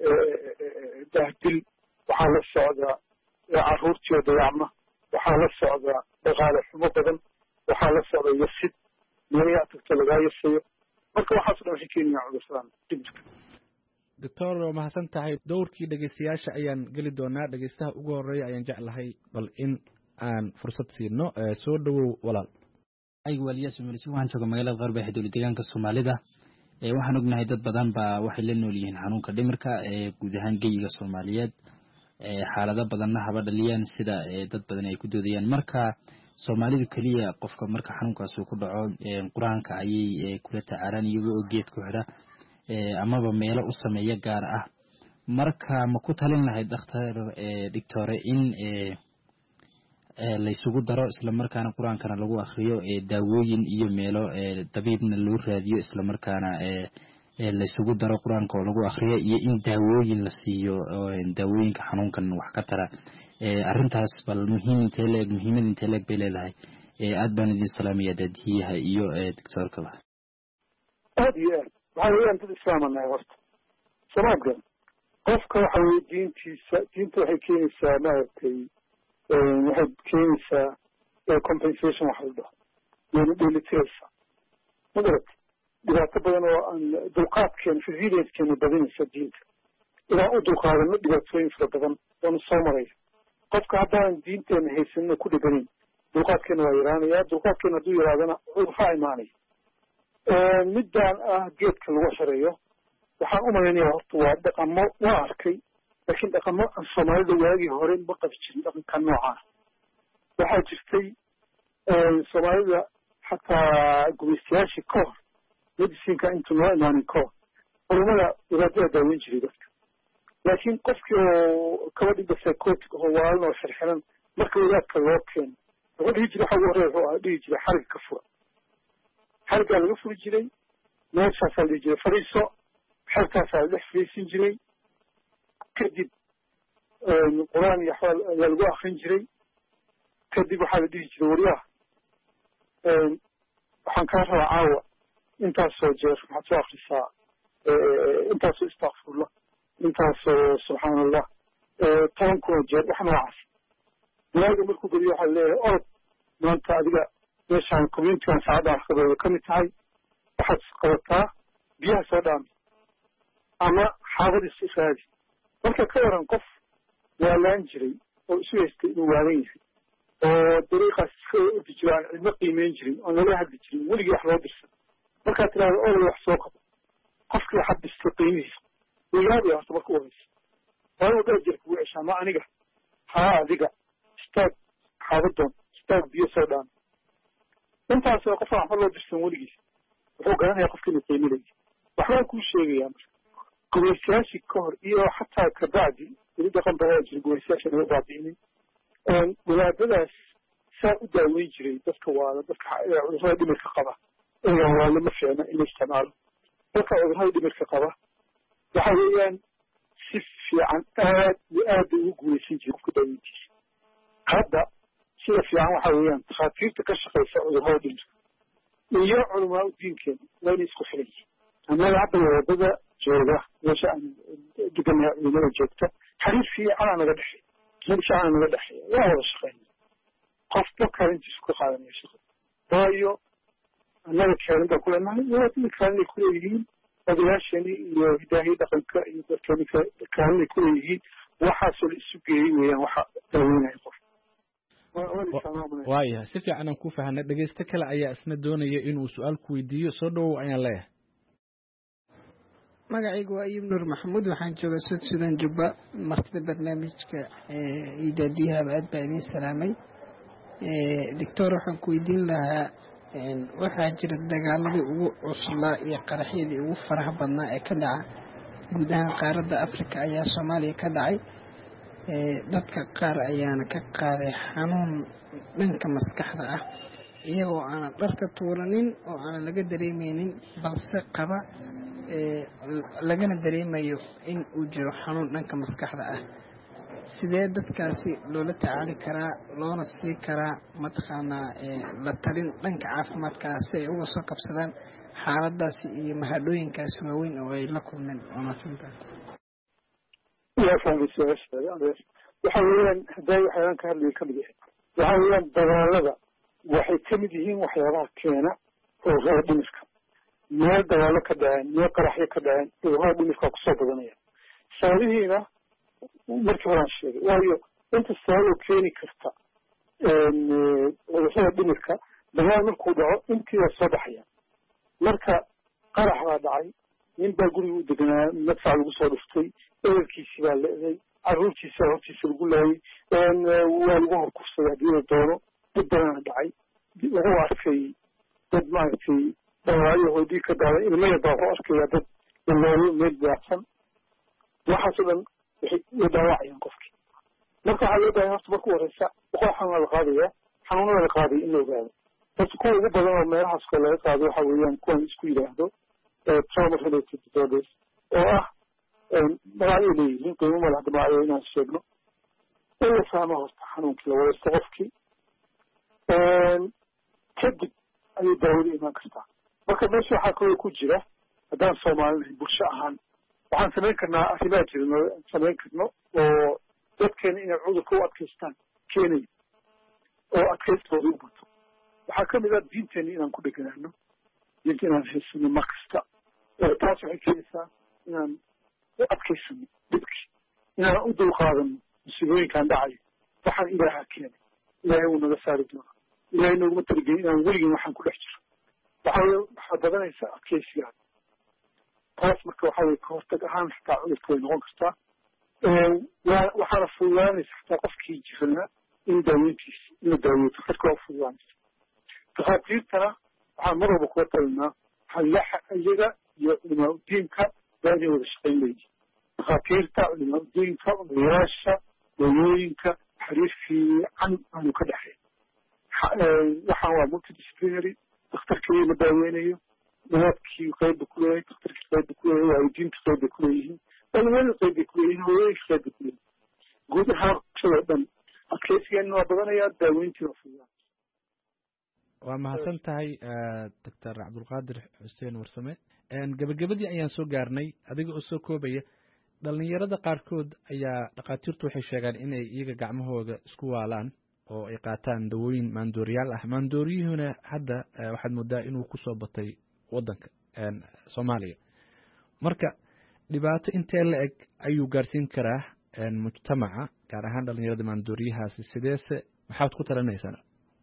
dahdil waxaa la socdaa carruurtii oo dayacma waxaa la socdaa dhaqaale xumo badan waxaa la socda yasid meelayaa tagto lagaa yasayo marka waxaaso dhan waxay keenayaan cudursadan dhimirka doctor waa mahadsan tahay dowrkii dhegeystayaasha ayaan geli doonaa dhegeystaha ugu horeeya ayaan jeclahay bal in aan fursad siino soo dhawow walaal aygu waliyaas umulisi waxaan jooga magaalada qarba ee dowlad deegaanka Soomaalida ee waxaan ognahay dad badan baa waxay la nool yihiin xanuunka dhimirka ee guud ahaan geyiga Soomaaliyeed ee xaalado badanna haba dhaliyaan sida dad badan ay ku doodayaan marka Soomaalidu kaliya qofka marka xanuunkaas uu ku dhaco quraanka ayay kula tacaaran iyaga oo geed ku xira ee amaba meelo u sameeya gaar ah marka ma ku talin lahayd dhakhtar ee doctor in ee la isugu daro isla markaana quraankana lagu akhriyo ee daawooyin iyo meelo ee dabiibna loo raadiyo isla markaana ee la isugu daro quraanka oo lagu akhriyo iyo in daawooyin la siiyo daawooyinka xanuunkan wax ka tara arrintaas bal muhiim intee leeg muhiimad intee leeg bay leedahay aad baan idin salaamaya daadiyaha iyo doctorkaba aad iyo aad waxaa weeyaan dad islaamanahay horta samaadka qofka waxa weye diintiisa diinta waxay keenaysaa maaragtay waxay keenaysaa compensation waxa la dhaho yani dheelitiraysa magarad dhibaato badan oo aan dulqaadkeena resiliencekeena badinaysa diinta inaan u dulqaadano dhibaatooyin fara badan oona soo maraya qofka haddaan diinteena haysanina ku dheganayn dulqaadkeena waa yaraanaya dulqaadkeena hadduu yaraadana waxaa imaanaya midaan ah geedka lagu xereeyo waxaan u malaynayaa horta waa dhaqamo waa arkay laakiin dhaqamo aan soomaalida waagii hore ma qabi jirin dhaqanka noocaa waxaa jirtay soomaalida xataa gumaystayaashii ka hor medicinka intuu noo imaanin ka hor culimada wadaadada daaweyn jiray dadka laakiin qofkii oo kaba dhiba psychotic oo waalan oo xirxiran marka wadaadka loo keeno wuxuu dhihi jiray waxa ugu horreya wuxuu dhihi jiray xarig ka fura xariggaa laga furi jiray meeshaasaa la dhihi jiray fariiso xerkaasaa la dhex fariisin jiray kadib qur-aan iyo axwaal ayaa lagu akrin jiray kadib waxaa la dhihi jiray waryaha waxaan kaa rabaa caawa intaasoo jeer waxaad soo akrisaa intaasoo istakfurla intaasoo subxaan allah toban kunoo jeer wax noocaas walaaga markuu geliyo waxaa leeyahay orod maanta adiga meeshaan communitygan saacadda axkadooda ka mid tahay waxaad qabataa biyaha soo dhaami ama xaabadiis israadi marka ka waran qof waalaan jiray oo isu haystay inuu waalan yahay oo dariiqaas iska ordi jiro aan cidno qiimeyn jirin oo nala hadli jirin weligii wax loo dirsan markaad tidhahda olay wax soo qabo qofkii waxaad dhistay qiimihiisa wayaabi horta marka u horeysa waa inuu dheer jeer kugu ceshaa ma aniga haa adiga istaag xaabadoon istaag biyo soo dhaami intaas oo qofaan waxba loo dirsan weligiis wuxuu garanayaa qofka inuu qiiminaya waxbaan kuu sheegayaa marka gumaystayaashii ka hor iyo xataa kabacdi weli dhaqan badaa jira gumaystayaasha naga baabi'inin wadaadadaas saa u daaweyn jiray dadka waala dadka cudurrada dhimirka qaba inaan waalo ma fiicna in la isticmaalo dadka cudurrada dhimirka qaba waxa weeyaan si fiican aad iyo aad bay ugu guulaysan jiray qofka daaweyntiisa hadda sida fiican waxa weeyaan takhaatiirta ka shaqaysa cudurrada dhimirka iyo culamaa u diinkeena waa inay isku xiran yihiin annaga hadda wadada jooga meesha aan deganaha culimada joogta xariir fiicanaa naga dhexeey mid fiicanaa naga dhexeeya waa wada shaqeyna qofba kaalintiisu ka qaadanaya shaqada waayo annaga kaalin baan ku leenahay wadaadada kaalinay kuleeyihiin odayaashani iyo hidaahiya dhaqanka iyo dadkani kaalinay kuleeyihiin waxaasoo la isu geeyey weeyaan waxa daaweynaya qof waayahay si fiican aan ku fahanay dhegeysto kale ayaa isna doonaya inuu su-aal ku weydiiyo soo dhowow ayaan leeyahay magacaygu waa ayub nuur maxamuud waxaan joogaa sud sudan jubba martida barnaamijka iyo daadiyahaba aad baa idiin salaamay doctor waxaan ku weydiin lahaa waxaa jira dagaaladii ugu cuslaa iyo qaraxyadii ugu faraha badnaa ee ka dhaca guud ahaan qaaradda africa ayaa soomaaliya ka dhacay dadka qaar ayaana ka qaaday xanuun dhanka maskaxda ah iyagoo aanan dharka tuuranin oo aanan laga dareemeynin balse qaba lagana dareemayo in uu jiro xanuun dhanka maskaxda ah sidee dadkaasi loola tacaali karaa loona sii karaa mataqaanaa la talin dhanka caafimaadka ah si ay uga soo kabsadaan xaaladaasi iyo mahadhooyinkaasi waaweyn oo ay la kulmeen wanaagsantaa yaa fahmay su-aashaada adeer waxa weeyaan hadday waxyaalaan ka hadlaya kamid yahay waxa weeyaan dagaalada waxay kamid yihiin waxyaabaha keena cudurrada dhimirka meel dagaalo ka dhaceen meel qaraxyo ka dhaceen cudurrada dhimirka kusoo badanaya sababihiina markii horaan sheegay waayo inta sababoo keeni karta cudurrada dhimirka dagaal markuu dhaco intii waa soo baxaya marka qarax baa dhacay nin baa guriga u deganaa madfac lagu soo dhuftay ehelkiisii baa la-day carruurtiisa hortiisa lagu laayay waa lagu horkufsaday haddii la doono dib badana dhacay lagu arkay dad maaragtay dhaawacyahoodii ka dhaaday ilmaya baa ku arkaya dad lalaayo meel daacsan waxaasoo dhan waxay la dhaawacayaan qofkii marka waxaa loo bahay horta marku horeysa boqol xanuunaa la qaadaya xanuunada la qaadaya in la ogaado horta kuwa ugu badan oo meelahaas kale laga qaado waxa weeyaan kuwan isku yidhaahdo trauma related disorders oo ah magacyo leeyihiin qiimo malaha magacyo inaan sheegno in la fahmo horta xanuunkii la wareysto qofkii kadib ayay daawada imaan kartaa marka meesha waxaa kaloo ku jira haddaan soomaalinahay bulsho ahaan waxaan samayn karnaa arrimaa jirno samayn karno oo dadkeena inay cudurka u adkaystaan keenaya oo adkaystooda u bato waxaa ka mid ah diinteena inaan ku dheganaano diinta inaan haysano mar kasta taas waxay keenaysaa inaan u adkaysano dhibkii inaan u dulqaadano musiibooyinkaan dhacayo waxaan ilaaha keenay ilaahay wuu naga saari doonaa ilaahay nooguma talagelin inaan weligin waxaan ku dhex jiro waxaa waxaa badanaysa adkaysigaa taas marka waxaa weye kahortag ahaan xataa cudurka way noqon kartaa waxaana fududaanaysa xataa qofkii jiranaa in daaweyntiisa in la daaweeyo daktarka waa fududaanaysa takhaatiirtana waxaan mar walba kula talinaa hallaxa iyaga iyo culimaauddiinka waa inay wada shaqayn leeyihin takhaatiirta culimaauddiinka odayaasha dawooyinka xiriir fiican aanu ka dhexay waxaan waa multidisciplinary daktarkii la daaweynayo nadaadkii qeyba ku leeyahay daktarkii qeyba ku leeyahay waalidiinta qeyba ku leeyihiin dhalinyarada qeyba ku leeyihiin hooyooyinka qeyba ku leeyihin guud ahaan bulshada dhan adkaysigeena waa badanayaa daaweyntii waa fududaa waa mahadsan tahay doctor cabdulqaadir xuseen warsame gebagabadii ayaan soo gaarnay adiga oo soo koobaya dhalinyarada qaarkood ayaa dhakhaatiirtu waxay sheegaan inay iyaga gacmahooda isku waalaan oo ay qaataan dawooyin maandooriyaal ah maandooriyuhuna hadda waxaad moodaa inuu kusoo batay waddanka soomaaliya marka dhibaato intee la eg ayuu gaarsiin karaa mujtamaca gaar ahaan dhalinyarada maandooriyahaasi sideese maxaad ku talinaysaa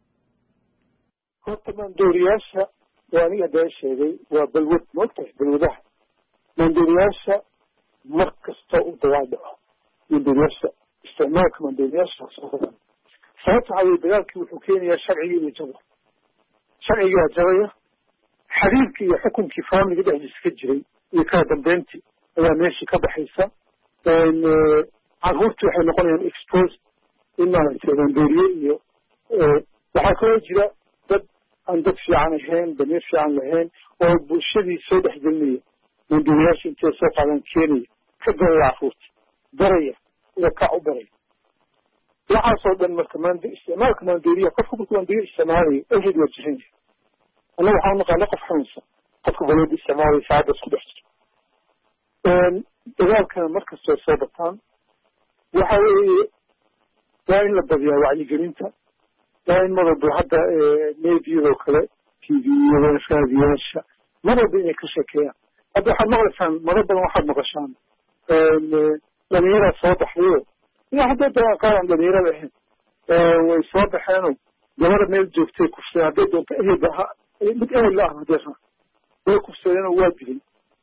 horta maandooriyaasha waa aniga haddaa sheegay waa balwad moogtahay balwadaha maandooriyaasha mar kasta u dagaal dhaco maandooriyaasha isticmaalka maandooriyaasha sababta waxaa weye dagaalkii wuxuu keenayaa sharcigii inuu jabo sharcigaa jabaya xiriirkii iyo xukunkii faamiliga dhexdiisa ka jiray iyo kala dambeyntii ayaa meeshii ka baxaysa carruurtii waxay noqonayaan expose in maaragtay maandooriye iyo waxaa kaloo jira dad aan dad fiican ahayn damiir fiican lahayn oo bulshadii soo dhexgelinaya maandooriyaasha intay soo qaadaan keenaya ka daraya carruurtii daraya iyo kac u baraya waxaasoo dhan marka mand isticmaalka maandooriya qofka markuu maandooriya isticmaalayo awgeed waa jiran yahay annaga waxaan naqaana qof xanuunsan qofka balwada isticmaalaya saacadda isku dhex jiro dagaalkana markastoo soo bataan waxa weeye waa in la badiyaa wacyigelinta waa in mar walba hadda meediyadoo kale tviyada raadiyaasha mar walba inay ka sheekeeyaan hadda waxaad maqlaysaan maro badan waxaad maqashaan dhalinyaraa soo baxdayo iyo hadday dagaan qaar aan dhalinyarada ahayn way soo baxeenoo gabada meel joogtay kufsadeen hadday doonto ehel ha mid ehel la ah hadday raa way kufsadeenoo waa dilay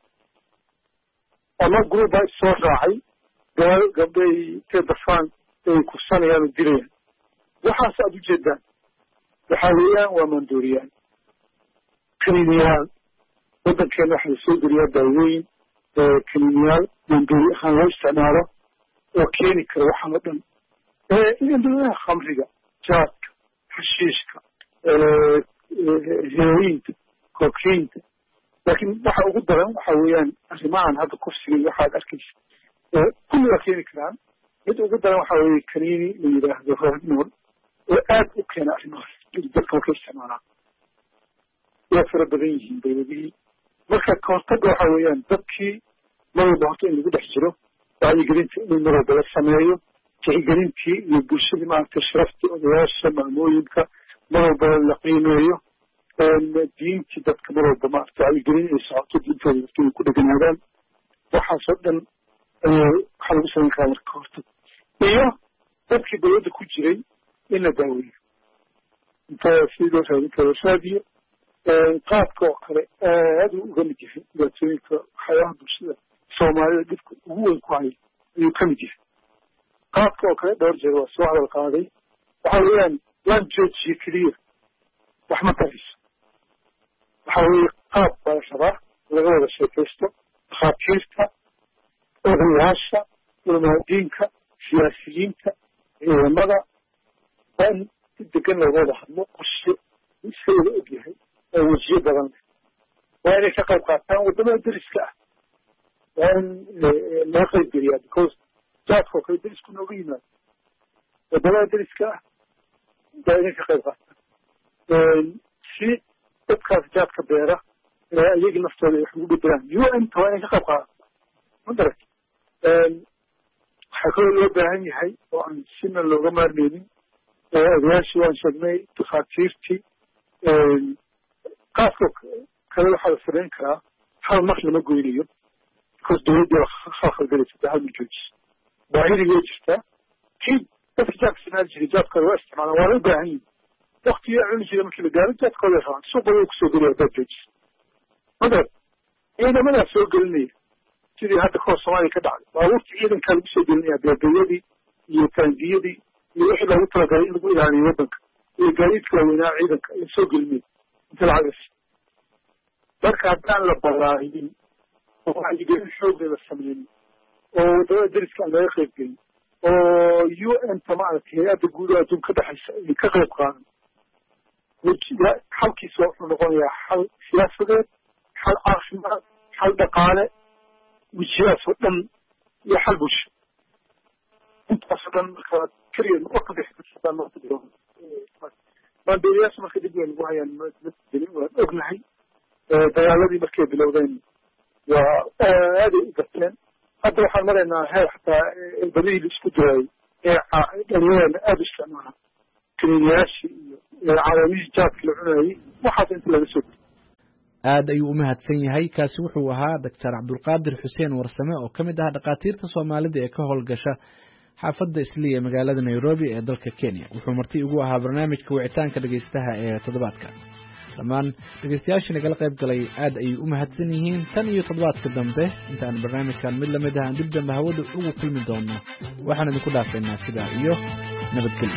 ama group baa issoo raacay gaba gabdhay intay dafaan ay kufsanayaan oo dilayaan waxaas aad ujeedaan waxaa weeyaan waa maandooriyaan kaniiniyaal waddankeena waxaa lasoo geliyaa daawooyin kaniiniyaal maandoori ahaan loo isticmaalo oo keeni kara waxaan o dhan induladaha khamriga jaadka xashiishka heroyinta kokiinta laakiin waxa ugu daran waxa weeyaan arrimahan hadda kufsiga waxaad arkaysa kulli waa keeni karaan mid ugu daran waxa weeye kaniini la yidhaahdo rohnool oo aad u keena arrimahaas dadka marka isticmaalaan waa fara badan yihiin dawladihii marka kahortaga waxa weeyaan dadkii mar walba horta in lagu dhex jiro wacyigelinta in mar walba la sameeyo tixgelintii iyo bulshadii maaragtay sharaftii odayaasha maamooyinka mar walba la qiimeeyo diintii dadka mar walba maaragtay wacyigelin ay socoto diintooda dadka inay ku dheganaadaan waxaasoo dhan waxaa lagu samayn karaa marka kahortag iyo dadkii dawladda ku jiray in la daaweeyo inta si loo raadin karo raadiyo qaadka oo kale aad u uga mid yahay dhibaatooyinka waxyaabaha bulshada soomaalida dhibka ugu weyn ku haya ayuu ka mid yahay qaadka oo kale dhowr jeer waa soo hadal qaaday waxa weeyaan laan joojiye keliya wax ma tarayso waxa weeye qaab baa la rabaa laga wada sheekaysto dhakhaatiirta odayaasha culamaadiinka siyaasiyiinta ciidamada waa in si degan looga wada hadlo qorshe iska wada og yahay oo wejiyo badan leh waa inay ka qayb qaataan waddamada deriska ah waa in laga qayb geliyaa because jaadka oo kale derisku nooga yimaado waddamada deriska ah waa inay ka qayb qaataan si dadkaas jaadka beera iyagii naftooda ay wax ugu bedelaan u n ta waa inay ka qayb qaadato ma garat waxaa kaloo loo baahan yahay oo aan sina looga maarmeynin odayaashii waan sheegnay takhaatiirtii qaaska kale waxaa la samayn karaa hal mar lama goynayo because dawladda khalkhalgelaysa hal ma joojiso baahidii way jirtaa kii dadka jaadka isticmaali jiray jaadkooda waa isticmaalaan waa la u baahan yihin waktigii a cuni jiray markii la gaaro jaadkooda ay rabaan suuqooda kusoo geliya haddaad joojiso magarat ciidamadaa soo gelinaya sidii hadda kahor soomaaliya ka dhacday baabuurta ciidankaa lagu soo gelinaya beebayadii iyo taangiyadii iyo wixii loogu talagalay in lagu ilaaliyo waddanka iyo gaadiidka waaweynaa ciidanka la soo gelinaya inta lacagas marka haddaan la balaarinin oo wacyigelin xoogga la sameynin oo waddamada deriska aan laga qayb gelin oo u n ta maaragtay hay-adda guud oo adduun ka dhexaysa ay ka qayb qaadan xalkiisa wuxuu noqonayaa xal siyaasadeed xal caafimaad xal dhaqaale wejiyaas oo dhan iyo xal bulsho intaasoo dhan marka keliya warka bixi marka dib way nagu hayaan waan ognahay dagaaladii markay bilowdeen waa aaday u garteen hadda waxaan maraynaa heer xataa badihii la isku daayay ee dhalinyarana aada u isticmaala kaniiniyaashii iyo calaamihii jaadka la cunayay waxaas inta laga soo geliy aad ayuu u mahadsan yahay kaasi wuxuu ahaa doctor cabdulqaadir xuseen warsame oo ka mid ah dhakhaatiirta soomaalida ee ka howlgasha xaafadda isliya magaalada nairobi ee dalka kenya wuxuu marti ugu ahaa barnaamijka wicitaanka dhegaystaha ee toddobaadka dhammaan dhegaystayaashii nagala qayb galay aad ayay u mahadsan yihiin tan iyo toddobaadka dambe intaan barnaamijkan mid lamid ah aan dib dambe hawada ugu kulmi doono waxaan idinku dhaafaynaa sidaa iyo nabadgelyo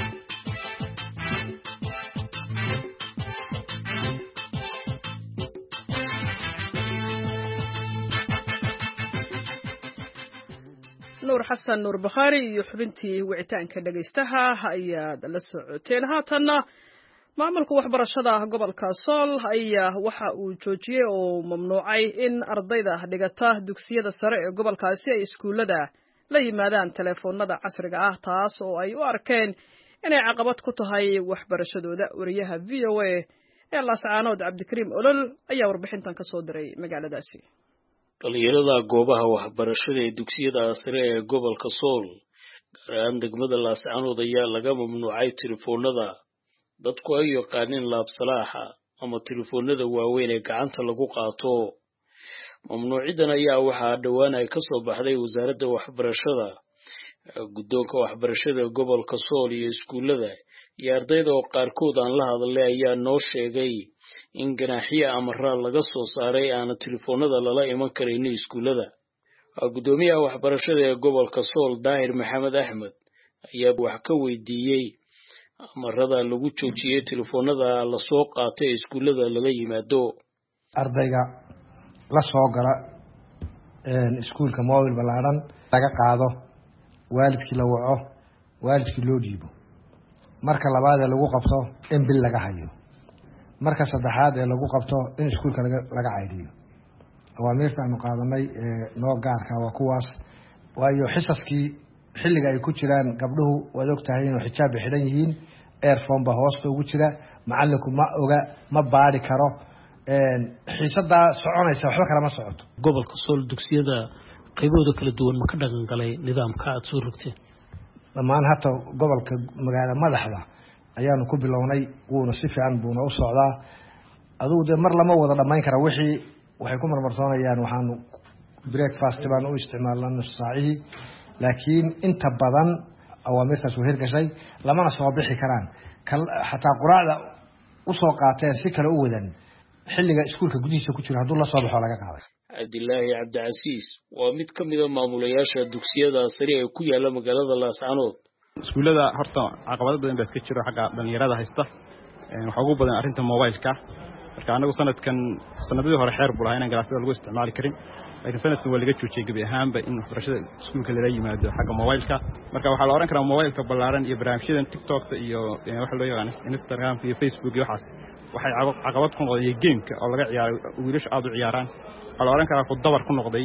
nuur xasan nuur bakhaari iyo xubintii wicitaanka dhegaystaha ayaad la socoteen haatanna maamulka waxbarashada gobolka sool ayaa waxa uu joojiyey oo mamnuucay in ardayda dhigata dugsiyada sare ee gobolkaasi ay iskuullada la yimaadaan teleefoonada casriga ah taas oo ay u arkeen inay caqabad ku tahay waxbarashadooda wariyaha v o a ee laascaanood cabdikariim olol ayaa warbixintan ka soo diray magaaladaasi dhalinyarada goobaha waxbarashada ee dugsiyada sare ee gobolka sool gaar ahaan degmada laascaanood ayaa laga mamnuucay telefoonada dadku ay yaqaaniin laabsalaaxa ama telefoonada waaweyn ee gacanta lagu qaato mamnuucidan ayaa waxaa dhowaan ay ka soo baxday wasaaradda waxbarashada guddoonka waxbarashada gobolka sool iyo iskuullada iyo ardayda oo qaarkood aan la hadlay ayaa noo sheegay in ganaaxiya amaraal laga soo saaray aana telefoonada lala iman karaynin iskuullada guddoomiyaha waxbarashada ee gobolka sool daahir maxamed axmed ayaa wax ka weydiiyey amarada lagu joojiyey telefoonada lasoo qaatay ee iskuullada lala yimaado ardayga la soo gala iskuulka mobil ballaaran laga qaado waalidkii la waco waalidkii loo dhiibo marka labaad ee lagu qabto in bil laga hayo marka saddexaad ee lagu qabto in iskuulka laga caydiyo awaamiirta aanu qaadanay noo gaarka waa kuwaas waayo xisaskii xilliga ay ku jiraan gabdhuhu waad og tahay inuu xijaab bay xidhan yihiin airphone ba hoosta ugu jira macallinku ma oga ma baari karo xiisadaa soconaysa waxba kale ma socoto gobolka sool dugsiyada qaybahooda kala duwan ma ka dhaqan galay nidaamka aad soo rogteen dhammaan hata gobolka magaala madaxda ayaanu ku bilownay wuuna si fiican buuna u socdaa adugu dee mar lama wada dhammayn kara wixii waxay ku marmarsoonayaan waxaanu breakfast baan u isticmaalnaa nus saacihii laakiin inta badan awaamirtaas way hirgashay lamana soo bixi karaan xataa quraacda usoo qaateen si kale u wadan xilliga iskuulka gudihiisa ku jiro hadduu la soo baxo laga qaaday cabdilaahi cabdicasiis waa mid ka mid a maamulayaasha dugsiyada sare ee ku yaala magaalada laascaanood iskuullada horta caqabado badan baa iska jiro xagga dhalinyarada haysta waxaa ugu badan arrinta mobileka marka anagu sanadkan sanadii hore xeer buu lahaa inaan galaasada lagu isticmaali karin laakiin sanadkan waa laga joojiyay gabi ahaanba in waxbarashada iskuulka lala yimaado xagga mobilka marka waxaa la oran karaa mobilka ballaaran iyo barnaamijyadan TikTok-ta iyo waxa loo yaqaan Instagram iyo Facebook iyo waxaas waxay caqabad ku noqday gameka oo laga ciyaaro wiilasha aad u ciyaaraan waxaa la oran karaa ku dabar ku noqday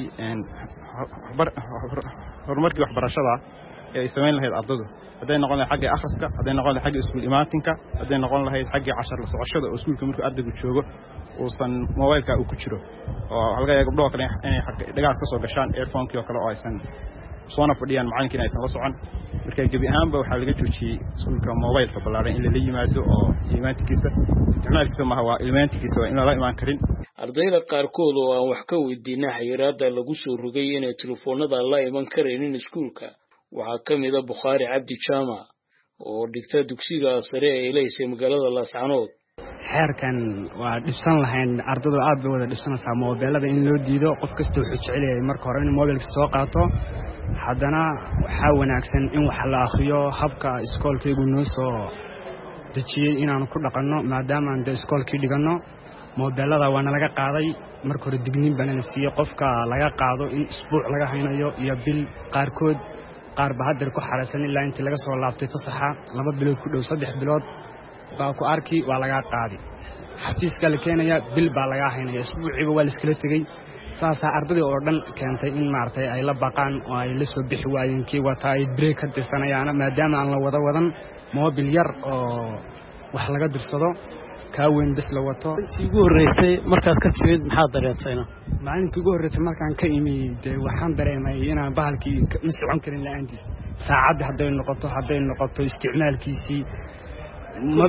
horumarkii waxbarashada ee ay samayn lahayd ardaydu hadday noqon lahayd xagga akhriska hadday noqon lahayd xagga iskuul imaatinka hadday noqon lahayd xagga cashar la socoshada oo iskuulka markuu ardaygu joogo uusan mobilka uu ku jiro oo halka ay gabdho kale inay dhagaas ka soo gashaan earphone-kii oo kale oo aysan soona fadhiyaan macalinkiina aysan la socon marka gabi ahaanba waxaa laga joojiyey iskuulka mobilka ballaaran in lala yimaado oo imaantikiisa isticmaalkiisa maaha waa imaantikiisa waa in lala imaan karin ardayda qaarkood oo aan wax ka weydiinay xayiraadda lagu soo rogay inay telefoonada la iman karaynin iskuulka waxaa ka mid ah Bukhaari Cabdi Jaamac oo dhigta dugsiga sare ee Ilaysa magaalada Laascaanood xeerkan waa dhibsan lahayn ardaydu aad bay wada dhibsanaysaa mobilada in loo diido qof kasta wuxuu jecel yahay marka hore in mobilka soo qaato haddana waxaa wanaagsan in wax la akhriyo habka iskoolkaygu noo soo dejiyey inaan ku dhaqanno maadaama aan de iskoolkii dhiganno mobilada waana laga qaaday marka hore digniin bana la siiyey qofka laga qaado in isbuuc laga haynayo iyo bil qaarkood qaar ba hadda ku xareysan ilaa intii laga soo laabtay fasaxa laba bilood ku dhow saddex bilood baa ku arki waa laga qaadi xafiiska la keenaya bil baa laga haynaya isbuuciiba waa la iskala tagay saasa ardayda oo dhan keentay in maartay ay la baqaan oo ay la soo bixi waayeen kii wata ay break ka dirsanayaan maadaama aan la wada wadan mobil yar oo wax laga dirsado ka weyn bis la wato si ugu horeysay markaad ka timid maxaa dareentayna maalintii ugu horeysay markaan ka imid waxaan dareemay inaan bahalkii ma socon karin la'aantiis saacad hadday noqoto hadday noqoto isticmaalkiisii ma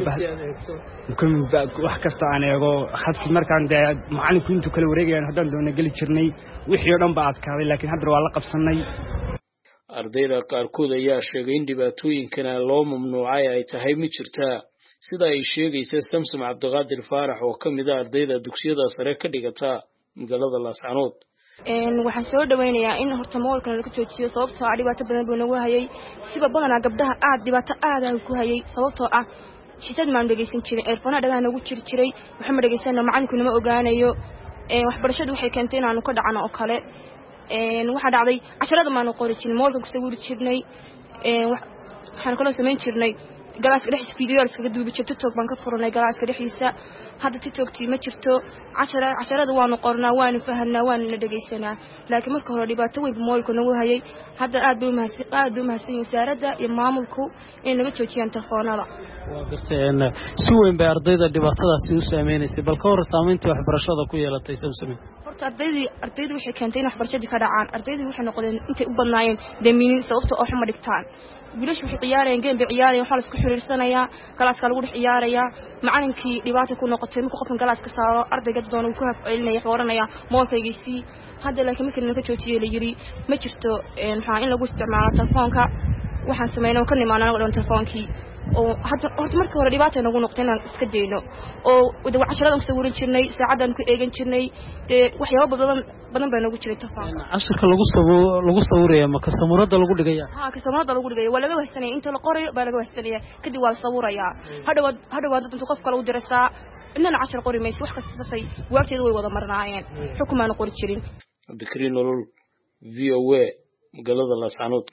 bahdo wax kasta aan eego khadki markaan de macalinku intuu kala wareegayaan haddaan doona geli jirnay wixii oo dhan baa adkaaday laakiin hadda waa la qabsanay ardayda qaarkood ayaa sheegay in dhibaatooyinkana loo mamnuucay ay tahay mid jirtaa sida ay sheegaysa Samsom Cabdiqaadir Faarax oo ka mid ah ardayda dugsiyada sare ka dhigata magaalada Laascaanood een waxaan soo dhaweynayaa in horta moolka laga joojiyo sababtoo ah dhibaato badan buu nagu hayay siba badanaa gabdhaha aad dhibaato aad ah ku hayay sababtoo ah xisad maan dhageysan jiray earphone dhagaa nagu jir jiray waxaan dhageysana macalinku nama ogaanayo ee waxbarashadu waxay keentay inaanu ka dhacano oo kale een waxa dhacday casharada maanu qori jirin moolka ku sawir jirnay ee waxaan kala sameyn jirnay galaaska dhexdiisa videos kaga duubi jirtay TikTok baan ka furanay galaaska dhexdiisa hadda TikTok tii ma jirto cashara casharada waanu qornaa waanu fahanaa waanu dhageysanaa laakiin marka hore dhibaato weyn moolka nagu hayay hadda aad bay mahadsan aad bay mahadsan wasaaradda iyo maamulku in laga joojiyaan telefoonada waa garteen si weyn bay ardayda dhibaatadaasi u saameynaysa bal ka hor saameyntii waxbarashada ku yeelatay Samsom horta ardaydii ardaydii waxay keentay in waxbarashadii ka dhacaan ardaydii waxay noqdeen intay u badnaayeen damiin sababtoo ah xuma dhigtaan wiilash waxay ciyaareen game bay ciyaareen waxa la isku xiriirsanayaa galaaska lagu dhex ciyaaraya macalinkii dhibaato ku noqotay markuu qofkan galaaska saaro ardayga doon uu ku hafcelinaya xooranaya moolkaygiisii hadda laakiin markii laga joojiyay la yiri ma jirto een waxa in lagu isticmaalo telefoonka waxaan sameeynaa ka nimaanaa anaga telefoonkii oo hadda horta markii hore dhibaato nagu noqotay inaan iska deeyno oo wada casharada ku sawiran jirnay saacadan ku eegan jirnay de waxyaabo badan badan baa nagu jiray telefoonka casharka lagu sawiro lagu sawirayo ma ka samuurada lagu dhigaya ha ka samuurada lagu dhigaya waa laga wahsanay inta la qorayo baa laga wahsanaya kadib waa la sawiraya hadhow hadhow dadku qof kale u diraysaa inana cashar qori mayso wax kasta say waqtigeeda way wada marnaayeen xukumaan qori jirin Abdikariin Nolol V O A magaalada Laascaanood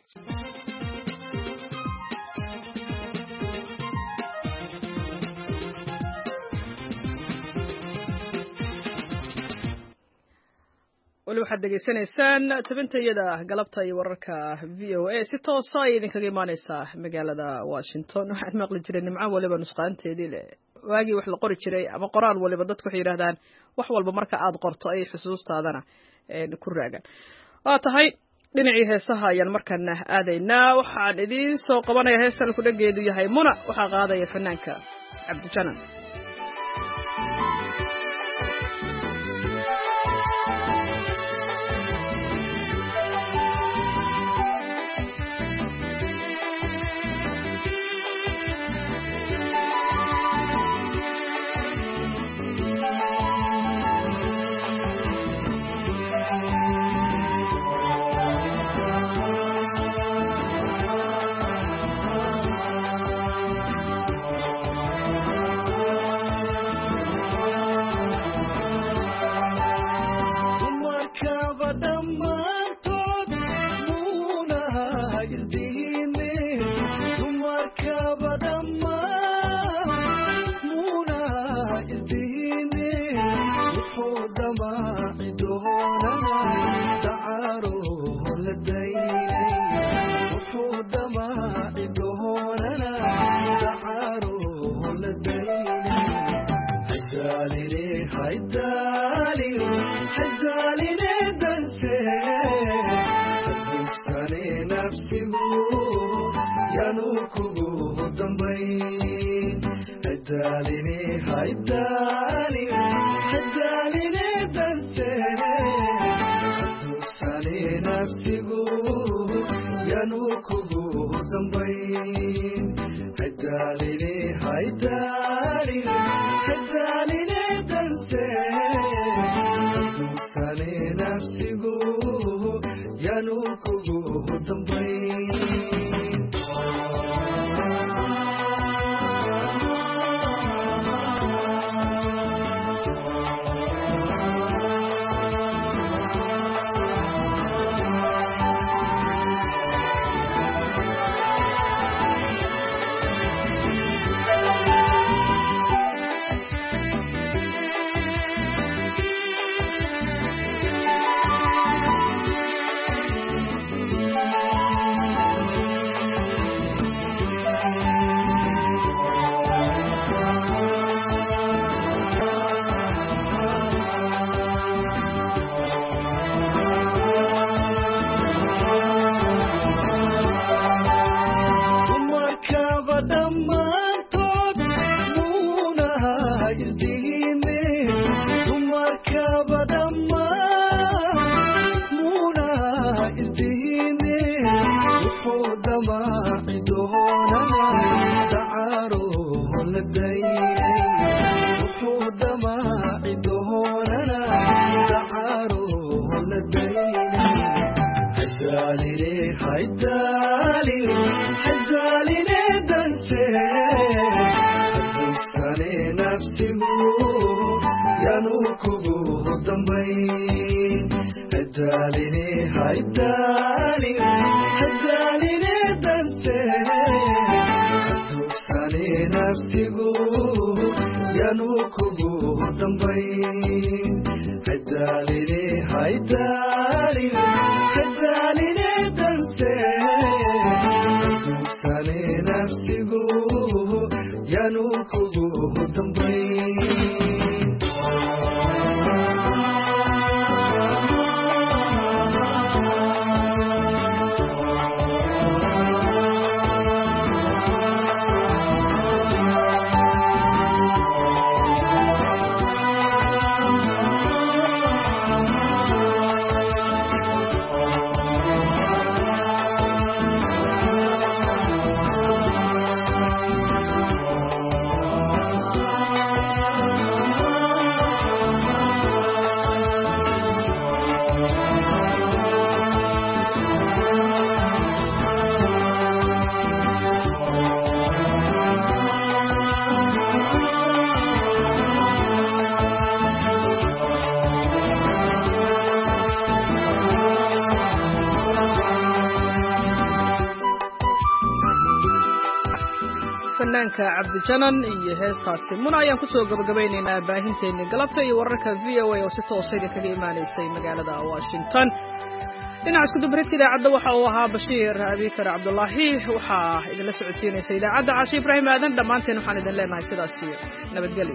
wali waxaad degeysanaysaan tabintayada galabta iyo wararka V O A si toos ah idinkaga imaanaysaa magaalada Washington waxaan maqli jiray nimco waliba nusqaanteedii leh waagii wax la qori jiray ama qoraal waliba dadku waxay yiraahdaan wax walba marka aad qorto ay xusuustaadana ee ku raagan waa tahay dhinacii heesaha ayaan markana aadaynaa waxaan idiin soo qabanayaa heestan ku dhageedu yahay Muna waxa qaadaya fanaanka Cabdijanan haydaalin haydaalin danse dugsane nafsigu yanu kugu dambayn haydaalin haydaalin haydaalin danse dugsane nafsigu yanu kugu dambayn haydaalin haydaalin haydaalin danse dugsane nafsigu yanu kugu dambayn fanaanka cabdijanan iyo heestaasi muna ayaan kusoo gabagabaynaynaa baahinteennii galabta iyo wararka v o a oo si toosayda kaga imaanaysay magaalada washington dhinaca iskudubaridka idaacadda waxa uu ahaa bashiir abikar cabdulaahi waxaa idinla socodsiinaysa idaacadda caashi ibraahim aadan dhammaanteen waxaan idin leenahay sidaas iyo nabadgelyo